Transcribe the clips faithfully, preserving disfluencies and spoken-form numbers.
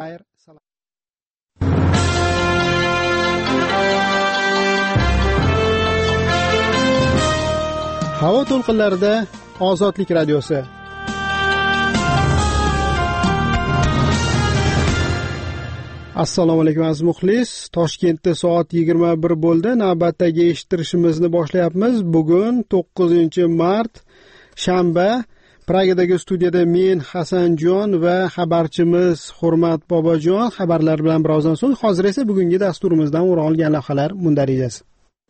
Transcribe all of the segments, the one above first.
xayr, salom. Havo to'lqinlarida Ozodlik radiosi. Assalomu alaykum aziz muxlis. Toshkentda soat yigirma bir bo'ldi. Navbatdagi eshittirishimizni boshlayapmiz. Bugun to'qqizinchi mart, shanba. Pragadagi studiyada men Hasanjon va xabarchimiz Hurmat Bobojon. Xabarlar bilan birozdan so'ng, hozir esa bugungi dasturimizdan o'rin olgan lavhalar mundarijasi.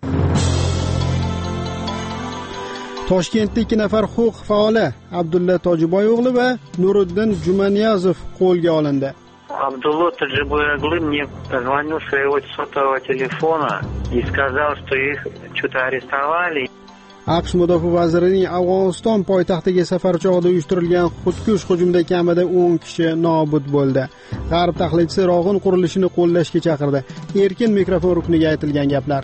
Toshkentda ikki nafar huquq faoli Abdulla Tojiboy o'g'li va Nuriddin Jumaniyazov qo'lga olindi. Абдулла Таджибояглы мне позвонил с своего сотового телефона и сказал, что их что-то арестовали. AQSh mudofaa vazirining Afg'oniston poytaxtiga safar chog'ida uyushtirilgan xudkush hujumda kamida o'n kishi nobud bo'ldi. G'arb tahlilchisi Rog'un qurilishini qo'llashga chaqirdi. Erkin mikrofon rukniga aytilgan gaplar.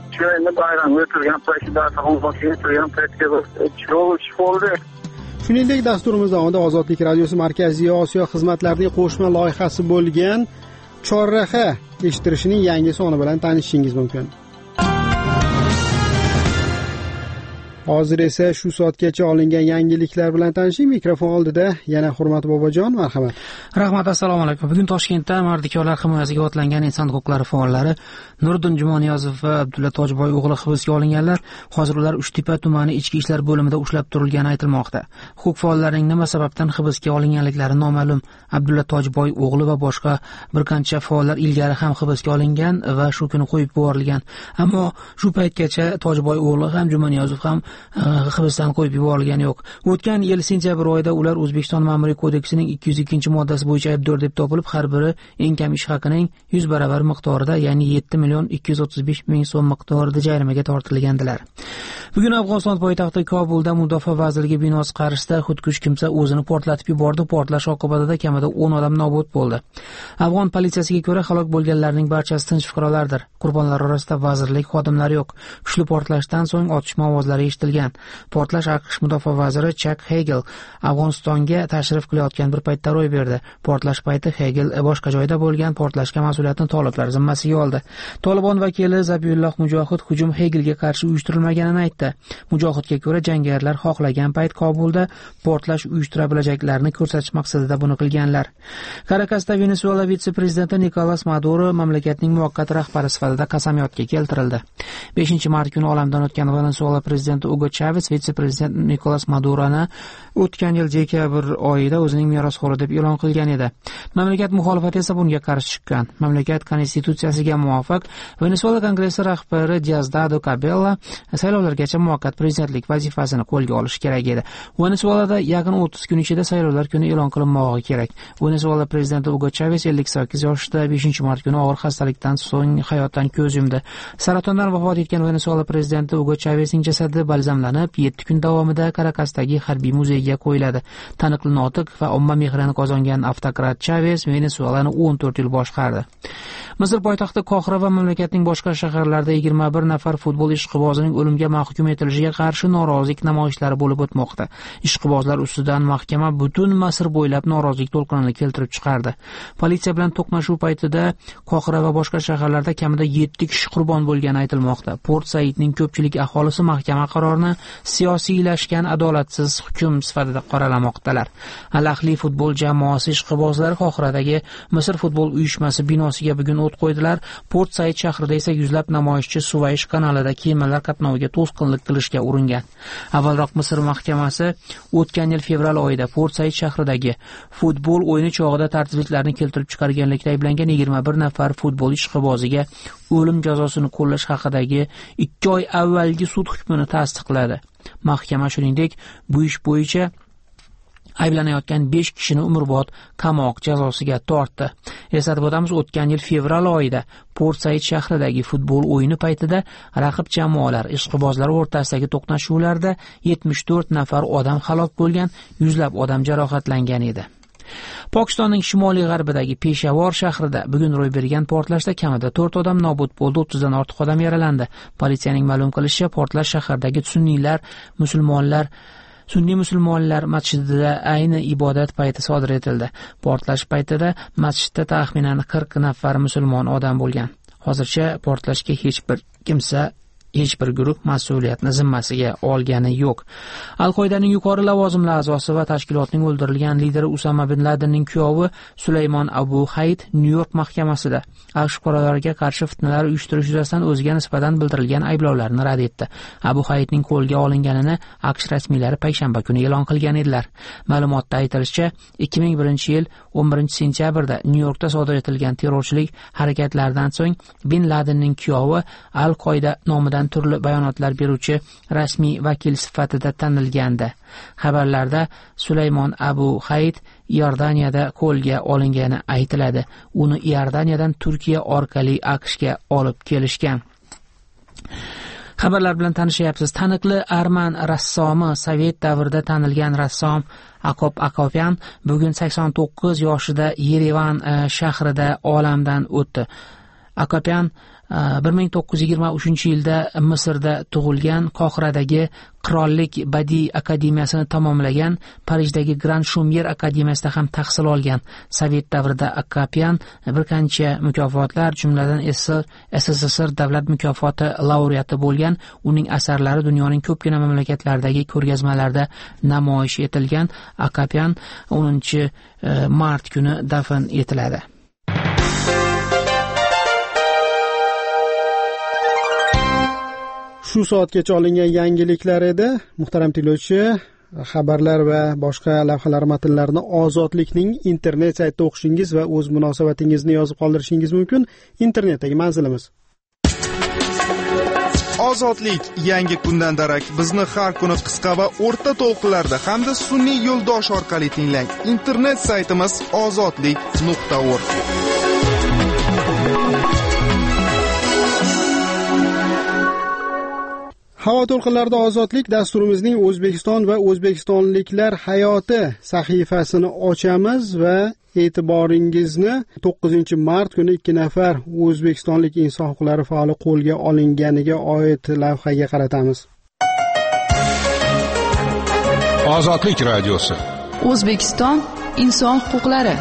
Shuningdek, dasturimiz davomida Ozodlik radiosi Markaziy Osiyo xizmatlarining qo'shma loyihasi bo'lgan Chorraha eshittirishining yangi soni bilan tanishishingiz mumkin. Hozir esa shu soatgacha olingan yangiliklar bilan tanishing. Mikrofon oldida yana Hurmat Bobojon, marhamat. Rahmat, assalomu alaykum. Bugun Toshkentda mardikorlar himoyasiga otlangan inson huquqlari faollari Nuriddin Jumaniyazov va Abdulla Tojiboy o'g'li hibsga olinganlar. Hozir ular Uchtepa tumani ichki ishlar bo'limida ushlab turilgani aytilmoqda. Huquq faollarining nima sababdan hibsga olinganliklari noma'lum. Abdulla Tojiboy o'g'li va boshqa bir qancha faollar ilgari ham hibsga olingan va shu kuni qo'yib yuborilgan. Ammo shu paytgacha Tojiboy o'g'li ham Jumaniyazov ham hibsdan qo'yib yuborilgani yo'q. O'tgan yil sentyabr oyida ular O'zbekiston Ma'muriy kodeksining ikki yuz ikkinchi moddasi bo'yicha aybdor deb topilib, har biri eng kam ish haqining yuz baravar miqdorida, ya'ni yetti million ikki yuz o'ttiz besh ming so'm miqdorida jarimaga tortilgandilar. Bugun Afg'oniston poytaxti Kobulda Mudofaa vazirligi binosi qarshisida xudkush kimsa o'zini portlatib yubordi. Portlash oqibatida kamida o'n odam nobud bo'ldi. Afg'on politsiyasiga ko'ra, halok bo'lganlarning barchasi tinch fuqarolardir. Qurbonlar orasida vazirlik xodimlari yo'q. Kuchli portlashdan so'ng otishma ovozlari eshitilgan. Portlash AQSh mudofaa vaziri Chak Hagel Afg'onistonga tashrif qilayotgan bir paytda ro'y berdi. Portlash payti Hagel boshqa joyda bo'lgan. Portlashga mas'uliyatni toliblar zimmasiga oldi. Tolibon vakili Zabihulloh Mujohid hujum Hagelga qarshi uyushtirilmaganini aytdi. Mujohidga ko'ra, jangarilar xohlagan payt Kobulda portlash uyushtira bilajaklarini ko'rsatish maqsadida buni qilganlar. Karakasda Venesuela vitse-prezidenti Nikolas Maduro mamlakatning muvaqqat rahbari sifatida qasamyodga keltirildi. beshinchi mart kuni olamdan o'tgan Venesuela prezidenti Hugo Chavez vitse-prezident Nikolas Maduroni o'tgan yil dekabr oyida o'zining merosxo'ri deb e'lon qilgan edi. Mamlakat muxolifati esa bunga qarshi chiqqan. Mamlakat konstitutsiyasiga muvofiq Venesuela kongressi rahbari Diosdado Cabello saylovlargacha muvaqqat prezidentlik vazifasini qo'lga olishi kerak edi. Venesuelada yaqin o'ttiz kun ichida saylovlar kuni e'lon qilinmog'i kerak. Venesuela prezidenti Hugo Chavez ellik sakkiz yoshida beshinchi mart kuni og'ir xastalikdan so'ng hayotdan ko'z yumdi. Saratondan vafot etgan Venesuela prezidenti Hugo Chavezning jasadi balzamlanib, yetti kun davomida Karakasdagi harbiy muzeyga qo'yiladi. Taniqli notiq va omma mehrini qozongan avtokrat Chavez Venesuelani o'n to'rt yil boshqardi. Misr poytaxti Qohira va mamlakatning boshqa shaharlarida yigirma bir nafar futbol ishqibozining o'limga mahkum etilishiga qarshi norozilik namoyishlari bo'lib o'tmoqda. Ishqibozlar ustidan mahkama butun Misr bo'ylab norozilik to'lqinini keltirib chiqardi. Politsiya bilan to'qnashuv paytida Qohira va boshqa shaharlarda kamida yetti kishi qurbon bo'lgani aytilmoqda. Port Saidning ko'pchilik aholisi mahkama qarorini siyosiylashgan adolatsiz hukm sifatida qoralamoqdalar. Al-Ahli futbol jamoasi ishqibozlari Qohiradagi Misr futbol uyushmasi binosiga bugun o't qo'ydilar. Port Said shahrida esa yuzlab namoyishchi Suvaysh kanalida kemalar qatnoviga to'sqinlik qilishga uringan. Avvalroq Misr mahkamasi o'tgan yil fevral oyida Port Said shahridagi futbol o'yini chog'ida tartibsizliklarni keltirib chiqarganlikda ayblangan yigirma bir nafar futbol ishqiboziga o'lim jazosini qo'llash haqidagi ikki oy avvalgi sud hukmini tasdiqladi. Mahkama shuningdek, bu ish bo'yicha ayblanayotgan besh kishini umrbod qamoq jazosiga tortdi. Eslatib o'tamiz, o'tgan yil fevral oyida Port Said shahridagi futbol o'yini paytida raqib jamoalar ishqibozlari o'rtasidagi to'qnashuvlarda yetmish to'rt nafar odam halok bo'lgan, yuzlab odam jarohatlangan edi. Pokistonning shimoliy g'arbidagi Peshawar shahrida bugun ro'y bergan portlashda kamida to'rt odam nobud bo'ldi, o'ttizdan ortiq odam yaralandi. Politsiyaning ma'lum qilishicha, portlash shahardagi sunniylar, musulmonlar Sunniy musulmonlar masjidida ayni ibodat payti sodir etildi. Portlash paytida masjidda taxminan qirq nafar musulmon odam bo'lgan. Hozircha portlashga hech bir kimsa hech bir guruh mas'uliyatni zimmasiga olgani yo'q. Al-Qoidaning yuqori lavozimli a'zosi va tashkilotning o'ldirilgan lideri Usama bin Ladenning kuyovi Sulaymon Abu Hayd Nyu-York mahkamasida AQSh fuqarolariga qarshi fitnalar uyushtirish yuzasidan o'ziga nisbatan bildirilgan ayblovlarni rad etdi. Abu Haydning qo'lga olinganini AQSh rasmiylari payshanba kuni e'lon qilgan edilar. Ma'lumotda aytilishicha, ikki ming birinchi yil o'n birinchi sentyabrda Nyu-Yorkda sodir etilgan terrorchilik harakatlaridan so'ng bin Ladenning kuyovi Al-Qoida nomidan turli bayonotlar beruvchi rasmiy vakil sifatida tanilgandi. Xabarlarda Sulaymon Abu Hayd Iordaniyada qo'lga olingani aytiladi. Uni Iordaniyadan Turkiya orqali AQShga olib kelishgan. Xabarlar bilan tanishyapsiz. Taniqli arman rassomi, Sovet davrida tanilgan rassom Akop Akopyan bugun sakson to'qqiz yoshida Yerevan shahrida olamdan o'tdi. Akopyan bir ming to'qqiz yuz yigirma uchinchi yilda Misrda tug'ilgan, Qohiradagi Qirollik badiiy akademiyasini tamomlagan, Parijdagi Grand Shumier akademiyasida ham tahsil olgan. Sovet davrida Akopyan bir qancha mukofotlar, jumladan S S S R davlat mukofoti laureati bo'lgan. Uning asarlari dunyoning ko'pgina mamlakatlaridagi ko'rgazmalarda namoyish etilgan. Akopyan o'ninchi mart kuni dafn etiladi. Shu soatgacha olingan yangiliklar edi. Muhtaram tinglovchi, xabarlar va boshqa lavhalar matnlarini Ozodlikning internet saytida o'qishingiz va o'z munosabatingizni yozib qoldirishingiz mumkin. Internetdagi manzilimiz Ozodlik yangi kundan darak bizni har kuni qisqa va o'rta to'lqinlarda hamda sun'iy yo'ldosh orqali tinglang. Internet saytimiz ozodlik nuqta org. Havo to'lqinlarida Ozodlik dasturimizning O'zbekiston va o'zbekistonliklar hayoti sahifasini ochamiz va e'tiboringizni to'qqizinchi mart kuni ikki nafar o'zbekistonlik inson huquqlari faoli qo'lga olinganiga oid lavhaga qaratamiz. Ozodlik radiosi. O'zbekiston inson huquqlari.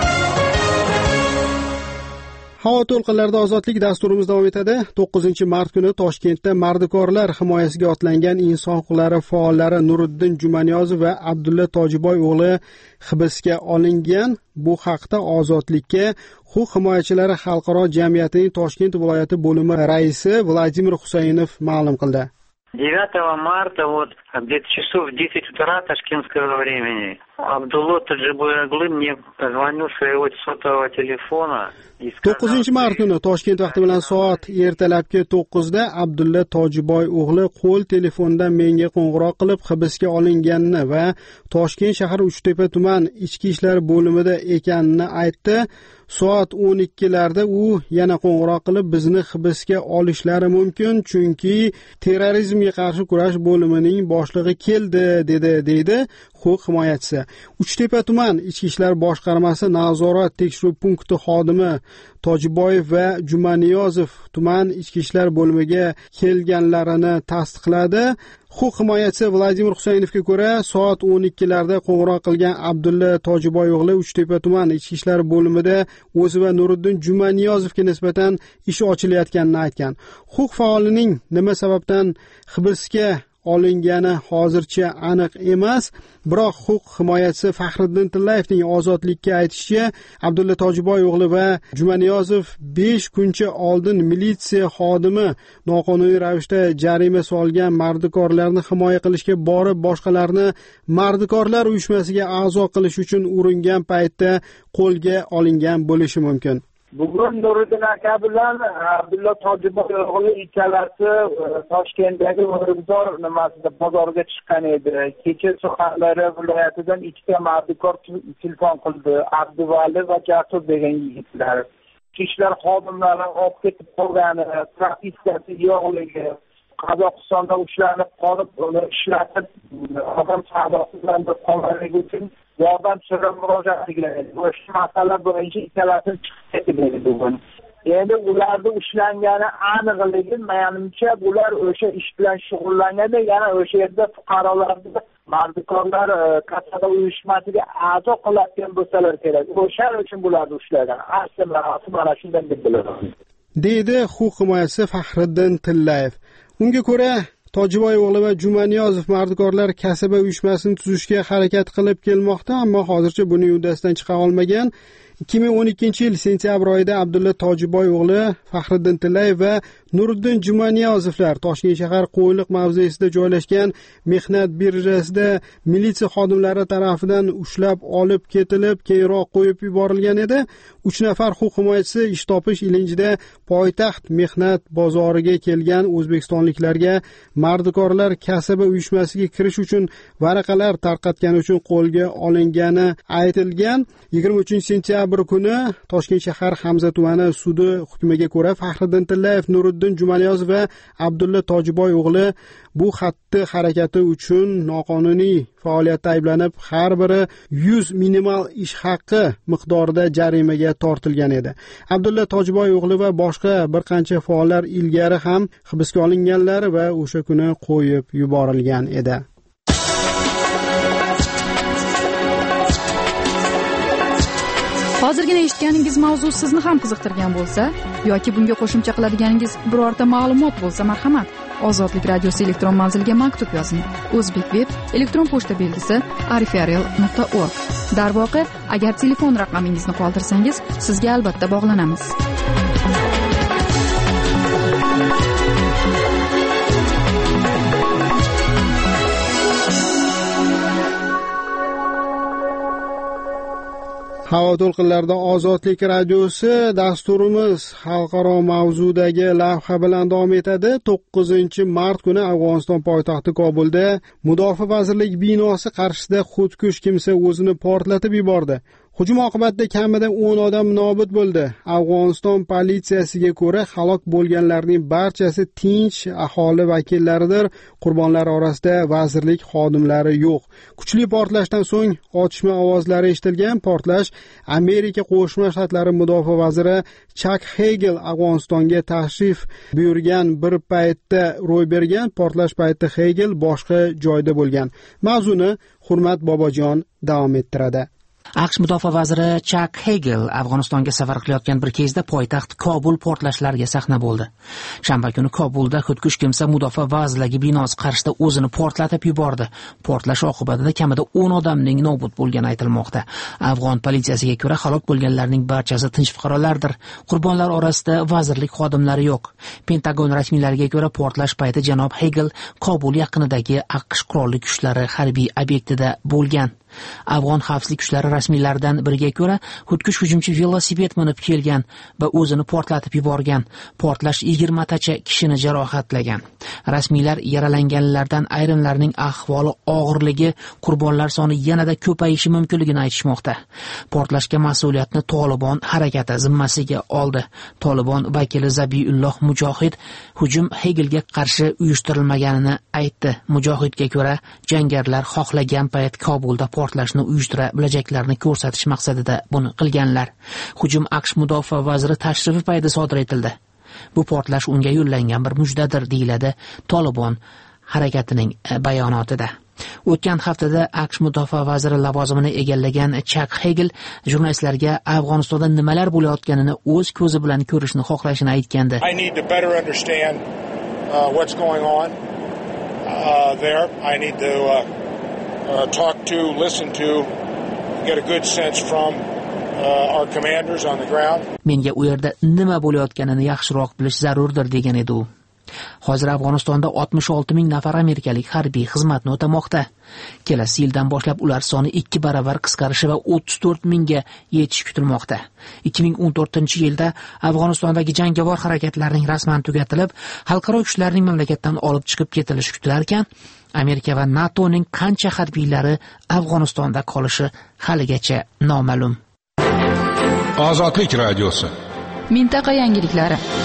Havo to'lqinlarida Ozodlik dasturimiz davom etadi. to'qqizinchi mart kuni Toshkentda mardikorlar himoyasiga otlangan inson huquqlari faollari Nuriddin Jumaniyozov va Abdulla Tojiboy o'g'li hibsga olingan. Bu haqda Ozodlikka Huquq himoyachilari xalqaro jamiyatining Toshkent viloyati bo'limi raisi Vladimir Husaynov ma'lum qildi. девятого марта, вот, где-то часов в десять утра ташкентского времени, Абдулло Тоджибой Оглы мне позвонил с своего сотового телефона. to'qqizinchi mart kuni Toshkent vaqti bilan soat ertalabki to'qqizda Abdulla Tojiboy o'g'li qo'l telefonidan menga qo'ng'iroq qilib hibsga olinganini va Toshkent shahar Uchtepa tuman ichki ishlar bo'limida ekanini aytdi. Soat o'n ikkilarda u yana qo'ng'iroq qilib bizni hibsga olishlari mumkin, chunki terrorizmga qarshi kurash bo'limining boshlig'i keldi, dedi deydi huquq himoyachisi. Uchtepa tuman ichki ishlar boshqarmasi nazorat tekshiruv punkti xodimi Tojiboyev va Jumaniyozov tuman ichki ishlar bo'limiga kelganlarini tasdiqladi. Huquq himoyachisi Vladimir Husaynovga ko'ra, soat o'n ikkilarda qo'ng'iroq qilgan Abdulla Tojiboy o'g'li Uchtepa tuman ichki ishlar bo'limida o'zi va Nuriddin Jumaniyozovga nisbatan ish ochilayotganini aytgan. Huquq faolining nima sababdan hibsga olingani hozircha aniq emas, biroq huquq himoyachisi Faxriddin Tillayevning Ozodlikka aytishicha, Abdulla Tojiboy o'g'li va Jumaniyozov besh kuncha oldin militsiya xodimi noqonuniy ravishda jarima solgan mardikorlarni himoya qilishga borib, boshqalarni mardikorlar uyushmasiga a'zo qilish uchun uringan paytda qo'lga olingan bo'lishi mumkin. Bugun Nuriddin aka bilan Abdulla Tojiboy o'g'li ikkalasi Toshkentdagi O'ribzor nimasida bozorga chiqqan edi. Kecha Surxondaryo viloyatidan ikkita mardikor telefon qildi. Abduvali va Jasur degan yigitlar. Ishlar xodimlari olib ketib qolgani, propiskasi yo'qligi, Qozog'istonda ushlanib qolib, uni ishlatib, odam savdosi bilan qolganligi uchun yordam so'rab murojaat qilgan. O'sha masala bo'yicha ikkalasi chiqib ketdi bugun. Endi ularning ushlangani aniqligi, menimcha, ular o'sha ish bilan shug'ullanganda yana o'sha yerda fuqarolarni mardikorlar kasaba uyushmasiga a'zo qilayotgan bo'lsalar kerak. O'shaning uchun bularni ushlagan. Asli ma'nosi mana shundan deb bilaman. deydi huquq himoyachisi Faxriddin Tillayev. Unga ko'ra Tojiboy o'g'li va Jumaniyozov mardikorlar kasaba uyushmasini tuzishga harakat qilib kelmoqda, ammo hozircha buning uddasidan chiqa olmagan. ikki ming o'n ikkinchi yil sentyabr oyida Abdulla Tojiboy o'g'li Faxriddin Tillayev va Nuriddin Jumaniyozovlar Toshkent shahar Qo'yliq mavzesida joylashgan mehnat birjasida militsiya xodimlari tomonidan ushlab olib ketilib, keyinroq qo'yib yuborilgan edi. uch nafar huquq himoyachisi ish topish ilinjida poytaxt mehnat bozoriga kelgan o'zbekistonliklarga mardikorlar kasaba uyushmasiga kirish uchun varaqalar tarqatgani uchun qo'lga olingani aytilgan. yigirma uchinchi sentyabr kuni Toshkent shahar Hamza tumani sudi hukmiga ko'ra Faxriddin Tillayev, Nuriddin Jumaniyozov va Abdulla Tojiboy o'g'li bu xatti harakati uchun noqonuniy faoliyatda ayblanib, har biri yuz minimal ish haqi miqdorida jarimaga tortilgan edi. Abdulla Tojiboy o'g'li va boshqa bir qancha faollar ilgari ham hibsga olinganlar va o'sha kuni qo'yib yuborilgan edi. Hozirgina eshitganingiz mavzu sizni ham qiziqtirgan bo'lsa yoki bunga qo'shimcha qiladiganingiz birorta ma'lumot bo'lsa, marhamat, Ozodlik radiosi elektron manziliga maktub yozing. O'zbekveb elektron pochta belgisi arifarel nuqta org. Darvoqe, agar telefon raqamingizni qoldirsangiz, sizga albatta bog'lanamiz. Havo to'lqinlarida Ozodlik radiosi dasturimiz xalqaro mavzudagi lavha bilan davom etadi. to'qqizinchi mart kuni Afg'oniston poytaxti Kobulda Mudofaa vazirligi binosi qarshisida xudkush kimsa o'zini portlatib yubordi. Hujum oqibatida kamida o'n odam nobud bo'ldi. Afg'oniston politsiyasiga ko'ra halok bo'lganlarning barchasi tinch aholi vakillaridir. Qurbonlar orasida vazirlik xodimlari yo'q. Kuchli portlashdan so'ng otishma ovozlari eshitilgan. Portlash Amerika Qo'shma Shtatlari mudofaa vaziri Chak Hegel Afg'onistonga tashrif buyurgan bir paytda ro'y bergan. Portlash paytida Hegel boshqa joyda bo'lgan. Mavzuni Hurmat Bobojon davom ettiradi. AQSh mudofaa vaziri Chak Hegel Afg'onistonga safar qilayotgan bir kezda poytaxt Kobul portlashlarga sahna bo'ldi. Shanba kuni Kobulda xudkush kimsa mudofaa vazirligi binosi qarshisida o'zini portlatib yubordi. Portlash oqibatida kamida o'n odamning nobud bo'lgani aytilmoqda. Afg'on politsiyasiga ko'ra halok bo'lganlarning barchasi tinch fuqarolardir. Qurbonlar orasida vazirlik xodimlari yo'q. Pentagon rasmiylariga ko'ra portlash payti janob Hegel Kobul yaqinidagi AQSh qurolli kuchlari harbiy obyektida bo'lgan. Afg'on xavfsizlik kuchlari rasmiylaridan biriga ko'ra, xudkush hujumchi velosiped minib kelgan va o'zini portlatib yuborgan. Portlash yigirmatacha kishini jarohatlagan. Rasmiylar yaralanganlardan ayrimlarining ahvoli og'irligi, qurbonlar soni yanada ko'payishi mumkinligini aytishmoqda. Portlashga mas'uliyatni Tolibon harakati zimmasiga oldi. Tolibon vakili Zabihulloh Mujohid hujum Hegelga qarshi uyushtirilmaganini aytdi. Mujohidga ko'ra, jangarilar xohlagan payt Kobulda portlashni uyushtira bilajaklarini ko'rsatish maqsadida buni qilganlar. Hujum AQSh mudofaa vaziri tashrifi paytida sodir etildi. Bu portlash unga yo'llangan bir mujdadir, deyiladi Tolibon harakatining bayonotida. O'tgan haftada AQSh mudofaa vaziri lavozimini egallagan Chak Hegel jurnalistlarga Afg'onistonda nimalar bo'layotganini o'z ko'zi bilan ko'rishni xohlashini aytgandi. I need to better understand uh, what's going on uh, there. I need to uh, uh, talk to, listen to, get a good sense from uh, our commanders on the ground. Menga u yerda nima bo'layotganini yaxshiroq bilish zarurdir, degan edi u. Hozir Afg'onistonda oltmish olti ming nafar amerikalik harbiy xizmatni o'tamoqda. Kelasi yildan boshlab ular soni ikki baravar qisqarishi va o'ttiz to'rt mingga yetishi kutilmoqda. ikki ming o'n to'rtinchi yilda Afg'onistondagi jangovar harakatlarning rasman tugatilib, xalqaro kuchlarning mamlakatdan olib chiqib ketilishi kutilar ekan, Amerika va NATOning qancha harbiylari Afg'onistonda qolishi haligacha noma'lum. Ozodlik radiosi. Mintaqa yangiliklari. Hurmatli radio tinglovchilari,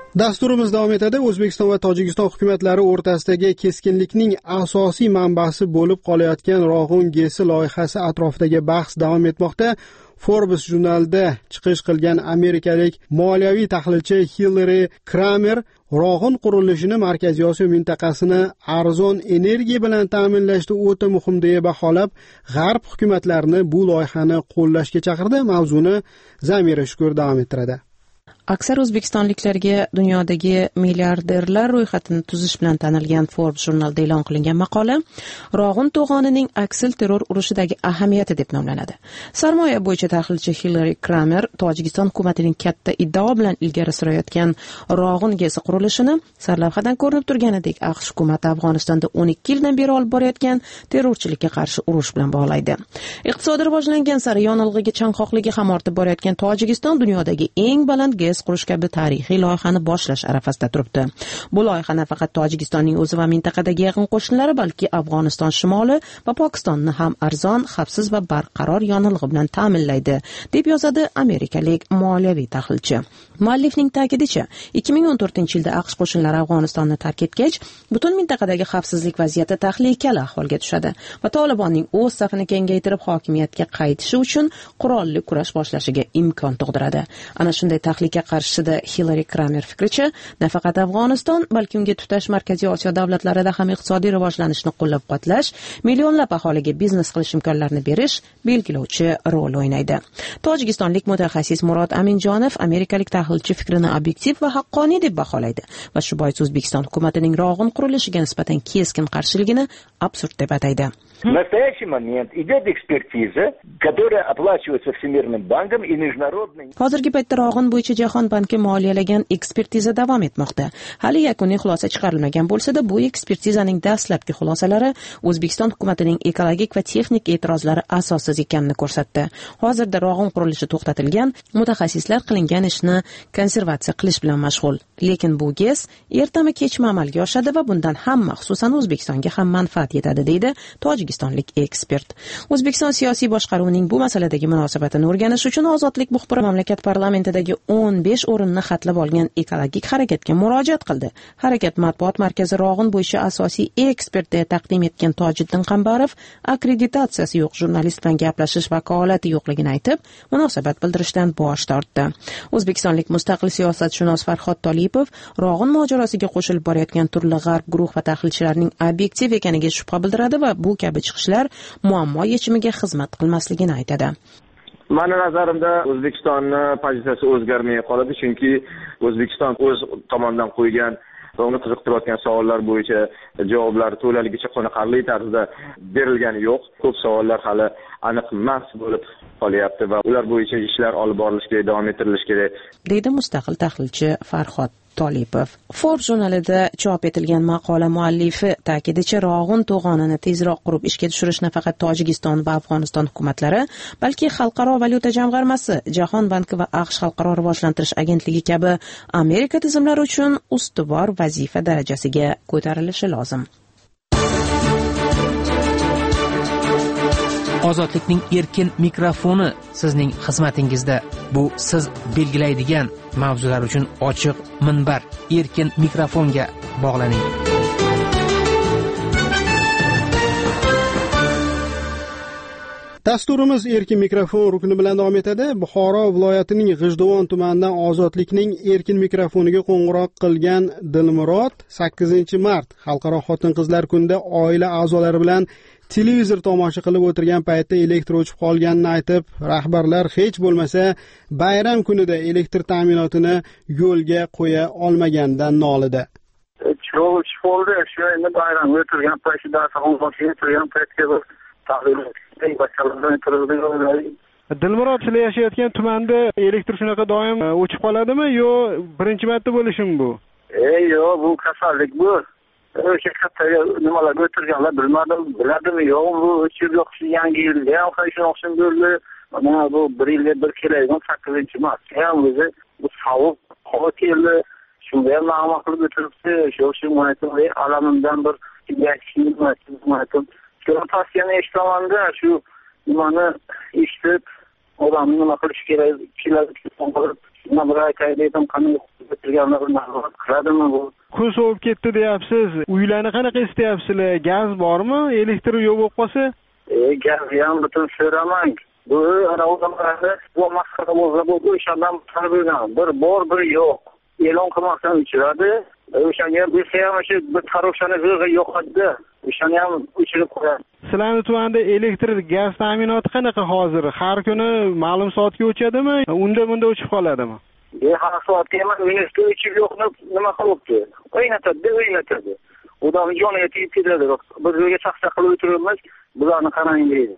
Dasturimiz davom etadi. O'zbekiston va Tojikiston hukumatlari o'rtasidagi keskinlikning asosiy manbasi bo'lib qolayotgan Rog'un gesi loyihasi atrofidagi bahs davom etmoqda. Forbes jurnalida chiqish qilgan amerikalik moliyaviy tahlilchi Hillary Kramer Rog'un qurilishini Markaziy Osiyo mintaqasini arzon energiya bilan ta'minlashda o'ta muhim deya baholab, G'arb hukumatlarini bu loyihani qo'llashga chaqirdi. Mavzuni Zamira Shukur davom ettiradi. Aksar o'zbekistonliklarga dunyodagi milliarderlar ro'yxatini tuzish bilan tanilgan Forbes jurnalida e'lon qilingan maqola Rog'un to'g'onining aksil terror urushidagi ahamiyati deb nomlanadi. Sarmoya bo'yicha tahlilchi Hillary Kramer Tojikiston hukumatining katta iddao bilan ilgari surayotgan Rog'un gesi qurilishini sarlavhadan ko'rinib turganidek AQSh hukumati Afg'onistonda o'n ikki yildan beri olib borayotgan terrorchilikka qarshi urush bilan bog'laydi. Iqtisodiy rivojlangan sari yonilg'iga chanqoqligi ham ortib borayotgan Tojikiston dunyodagi eng baland gez qurish kabi tarixiy loyihani boshlash arafasida turibdi. Bu loyiha nafaqat Tojikistonning o'zi va mintaqadagi yaqin qo'shnilari, balki Afg'oniston shimoli va Pokistonni ham arzon, xavfsiz va barqaror yonilg'i bilan ta'minlaydi, deb yozadi amerikalik moliyaviy tahlilchi. Muallifning ta'kidicha, ikki ming o'n to'rtinchi yilda AQSh qo'shinlari Afg'onistonni tark etgach, butun mintaqadagi xavfsizlik vaziyati tahlikali ahvolga tushadi va Tolibonning o'z safini kengaytirib hokimiyatga qaytishi uchun qurolli kurash boshlashiga imkon tug'diradi. Ana shunday tahlika qarshida Hillary Kramer fikricha, nafaqat Afg'oniston, balki unga tutash Markaziy Osiyo davlatlarida ham iqtisodiy rivojlanishni qo'llab-quvvatlash, millionlab aholiga biznes qilish imkonlarini berish belgilovchi rol o'ynaydi. Tojikistonlik mutaxassis Murod Aminjonov amerikalik tahlilchi fikrini obyektiv va haqqoniy deb baholaydi va shu bois O'zbekiston hukumatining Rog'un qurilishiga nisbatan keskin qarshiligini absurd deb ataydi. В настоящий момент идет экспертиза, которая оплачивается Всемирным банком и международным. Hozirgi paytda Rog'un bo'yicha Jahon banki moliyalagan ekspertiza davom etmoqda. Hali yakuniy xulosa chiqarilmagan bo'lsa-da, bu ekspertizaning dastlabki xulosalari O'zbekiston hukumatining ekologik va texnik e'tirozlari asossiz ekanini ko'rsatdi. Hozirda Rog'un qurilishi to'xtatilgan, mutaxassislar qilingan ishni konservatsiya qilish bilan mashg'ul. Lekin bu gez ertami kechmi amalga oshadi va bundan hamma, xususan O'zbekistonga ham manfaat yetadi, deydi tojikistonlik ekspert. O'zbekiston siyosiy boshqaruvining bu masaladagi munosabatini o'rganish uchun Ozodlik muxbiri mamlakat parlamentidagi o'n besh o'rinni xatlab olgan ekologik harakatga murojaat qildi. Harakat matbuot markazi Rog'un bo'yicha asosiy ekspert deya taqdim etgan Tojiddin Qambarov akkreditatsiyasi yo'q jurnalist bilan gaplashish vakolati yo'qligini aytib, munosabat bildirishdan bosh tortdi. O'zbekistonlik mustaqil siyosatshunos Farhod Tolipov Rog'un mojarosiga qo'shilib borayotgan turli g'arb guruh va tahlilchilarning obyektiv ekaniga shubha bildiradi va bu kabi chiqishlar muammo yechimiga xizmat qilmasligini aytadi. Mani nazarimda O'zbekistonni pozitsiyasi o'zgarmay qoladi, chunki O'zbekiston o'z tomonidan qo'ygan va uni qiziqtirayotgan savollar bo'yicha javoblar to'laligicha qoniqarli tarzda berilgani yo'q. Ko'p savollar hali aniq emas bo'lib qolyapti va ular bo'yicha ishlar olib borilishi kerak, davom ettirilishi kerak, deydi mustaqil tahlilchi Farhod Tolipov. Forbes jurnalida chop etilgan maqola muallifi ta'kidicha, Rog'un to'g'onini tezroq qurib ishga tushirish nafaqat Tojikiston va Afg'oniston hukumatlari, balki Xalqaro valyuta jamg'armasi, Jahon banki va AQSh xalqaro rivojlantirish agentligi kabi Amerika tizimlari uchun ustuvor vazifa darajasiga ko'tarilishi lozim. Ozodlikning erkin mikrofoni sizning xizmatingizda. Bu siz belgilaydigan mavzular uchun ochiq minbar. Erkin mikrofonga bog'laning. Dasturimiz erkin mikrofon rukni bilan davom etadi. Buxoro viloyatining G'ijduvon tumanidan Ozodlikning erkin mikrofoniga qo'ng'iroq qilgan Dilmurod sakkizinchi mart Xalqaro xotin-qizlar kunida oila a'zolari bilan televizor tomosha qilib o'tirgan paytda elektr o'chib qolganini aytib, rahbarlar hech bo'lmasa bayram kunida elektr ta'minotini yo'lga qo'ya olmaganidan nolidi. Yo'l o'chib qoldi, shu endi bayram o'tirgan paytda o'tirgan paytga Dilmurod, sizlar yashayotgan tumanda elektr shunaqa doim o'chib qoladimi yo birinchi marta bo'lishim bu? Ey, yo'q, bu kasallik bu. O'sha katta nimalar o'tirganlar bilmadim, biladimi yo'q, bu uch yil yo'qshi yangi yilda ham qaysi o'xsham bo'ldi. Mana bu bir yilga bir keladigan sakkizinchi mart. Ham o'zi bu sovuq havo keldi. Shunga ham na'mat qilib o'tiribdi. Shu shu aytdim, alamimdan bir yaxshilik aytdim. Tasiyani eshitganimda shu nimani eshitib, odamni nima qilish kerak, keladi, nima bir aytay dedim, qanday bitirganlar nazorat qiladimi bu? Kun sovib ketdi deyapsiz. Uylarni qanaqa isitayapsizlar? Gaz bormi? Elektr yo'q bo'lib qolsa? E, gaz ham butun so'ramang. Bu ana odamlarni bu masxara bo'lsa bu o'shandan tarbiyadan bir bor bir yo'q. E'lon qilmasdan uchiradi. O'shanga bilsa ham shu bir taroshani g'ig'i yo'qadi. O'shani ham o'chirib qo'yadi. Sizlarning tumanda elektr gaz ta'minoti qanaqa hozir? Har kuni ma'lum soatga o'chadimi? Unda bunda o'chib qoladimi? E, har soatga emas, minutga o'chib yo'qni nima qilibdi? O'ynatadi, o'ynatadi. Odamni joniga tegib ketadi. Biz yerga chaqchaq qilib o'tiribmiz, bularni qarang deydi.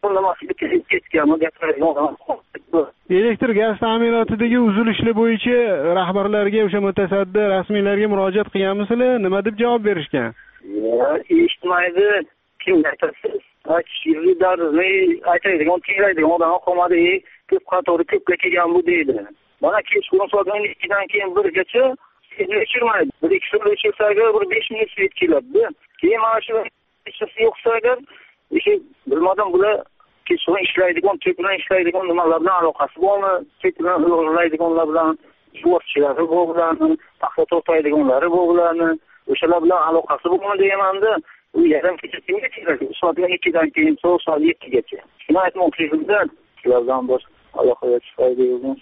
Elektr gaz ta'minotidagi uzilishlar bo'yicha rahbarlarga, o'sha mutasaddi rasmiylarga murojaat qilganmisizlar? Nima deb javob berishgan? Eshitmaydi. Kim aytasiz? Aytishni darzni aytadigan, tinglaydigan odam qolmadi. Ko'p qatori ko'pga kelgan bu deydi. Mana kechqurun soat o'n ikkidan keyin birgacha o'chirmaydi. Bir ikki soat o'chirsaga bir besh minut svet keladi. Keyin mana shu ishchi yo'qsa agar ishi bilmadim, bular kechqurun ishlaydigan, ko'pdan ishlaydigan nimalar bilan aloqasi bormi? Ko'pdan ishlaydiganlar bilan shuvarchilar bu bilan, paxta to'taydiganlari bu bilan, o'shalar bilan aloqasi bormi deyman-da. U yarim kecha kimga keladi? Soat o'n ikkidan keyin soat yettigacha. Shuni aytmoqchimda, sizlardan boshqa aloqaga chiqaydingiz.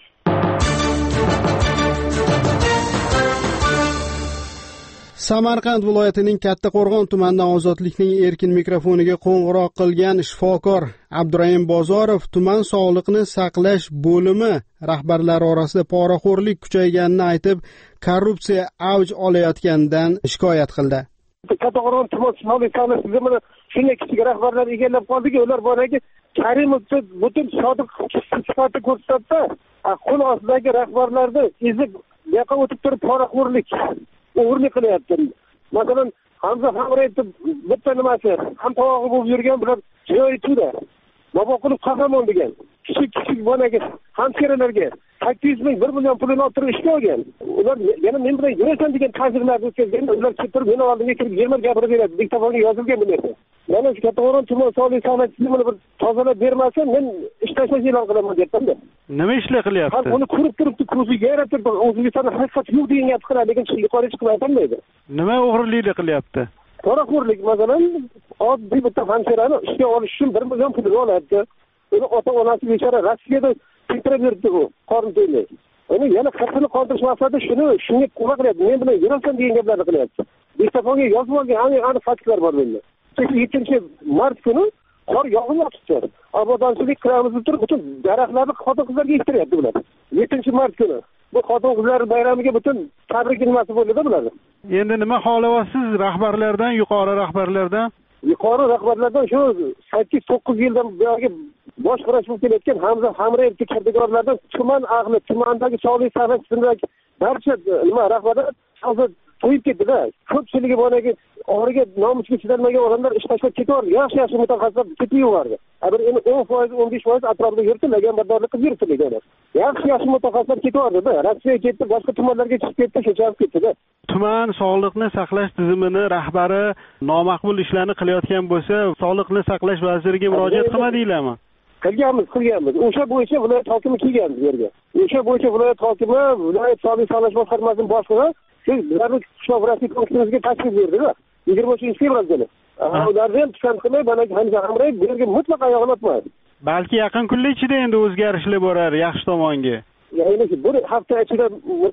Samarqand viloyatining Kattaqo'rg'on tumanidan Ozodlikning erkin mikrofoniga qo'ng'iroq qilgan shifokor Abdurahim Bozorov tuman sog'liqni saqlash bo'limi rahbarlari orasida poraxo'rlik kuchayganini aytib, korrupsiya avj olayotganidan shikoyat qildi. Kattaqo'rg'on tuman sog'liq saqlash tizimini shunday kichik rahbarlar egallab qoldiki, ular boyagi Karimovni butun sodiq sifatida ko'rsatdi. Qo'l ostidagi rahbarlarni ezib, yoqa o'tib turib poraxo'rlik o'g'irlik qilyapti. Masalan, Hamza Hamrayevni bitta nimasi, ham tovog'i bo'lib yurgan bular joyi tuda. Bobo qilib qahramon degan. Kichik-kichik bonaga, hamshiralarga sakkiz yuz ming bir million pulini olib turib ishga olgan. Ular yana men bilan yurasan degan ta'zirlarni o'tkazgan. Ular kelib meni oldimga kirib yerma gapirib beradi. Diktofonga yozilgan bu narsa. Mana shu Kattaqo'rg'on tuman sog'liq saqlash tizimini bir tozalab bermasa, men ish tashlash e'lon qilaman debdim-da. Nima ishlar qilyapti? Xalq uni ko'rib turibdi, ko'ziga yarab turibdi. O'zbekistonda haqiqat yo'q degan gap qiladi, lekin yuqori chiqib aytolmaydi. Nima o'g'irliklar qilyapti? Poraxo'rlik, masalan, oddiy bitta hamshirani ishga olish uchun bir million pul oladi. Uni ota-onasi bechora Rossiyada tintirib yuribdi u, qorin to'ymay. Uni yana qatini qoldirish maqsadida shuni shunga nima qilyapti? Men bilan yurasan degan gaplarni qilyapti. Diktofonga yozib olgan aniq faktlar bor bunda. yettinchi mart kuni qor yog'moqda. Obodonchilik qilamiz deb turib, butun daraxtlarni xotin-qizlarga ektiryapti bular. yettinchi mart kuni. Bu xotin-qizlar bayramiga butun tabrik nimasi bo'ldi-da bular. Endi nima xohlayapsiz rahbarlardan, yuqori rahbarlardan? Yuqori rahbarlardan shu sakkiz to'qqiz yildan buyoqgi bosh vrach bo'lib kelayotgan Hamza Hamrayevni kirdikorlardan tuman ahli, tumandagi sog'liq saqlash tizimidagi barcha nima rahbarlar hozir to'yib ketdi-da. Ko'pchiligi boyagi og'riga nomusga chidalmagan odamlar ish tashlab ketaverdi. Yaxshi-yaxshi mutaxassislar ketib yubordi. Agar endi o'n foiz o'n besh foiz atrofida yuribdi, laganbardorlik qilib yuribdi deganlar. Yaxshi-yaxshi mutaxassislar ketaverdi-da. Rossiyaga ketdi, boshqa tumanlarga chiqib ketdi, shunchalik ketdi-da. Tuman sog'liqni saqlash tizimini rahbari nomaqbul ishlarni qilayotgan bo'lsa, sog'liqni saqlash vaziriga murojaat qilmadinglarmi? Qilganmiz, qilganmiz. O'sha bo'yicha viloyat hokimi kelgan bu yerga. O'sha bo'yicha viloyat hokimi, viloyat sog'liq saqlash boshqarmasining boshlig'i sizlarning qishloq vrachlik punktimizga tashrif berdi-da. yigirma uchinchi fevral kuni. Ulardan tushun qilmay, mana Hamza Hamrayev bu yerga mutlaq oyog'ini otmadi. Balki yaqin kunlar ichida endi o'zgarishlar bo'lar yaxshi tomonga. Ya'ni bir hafta ichida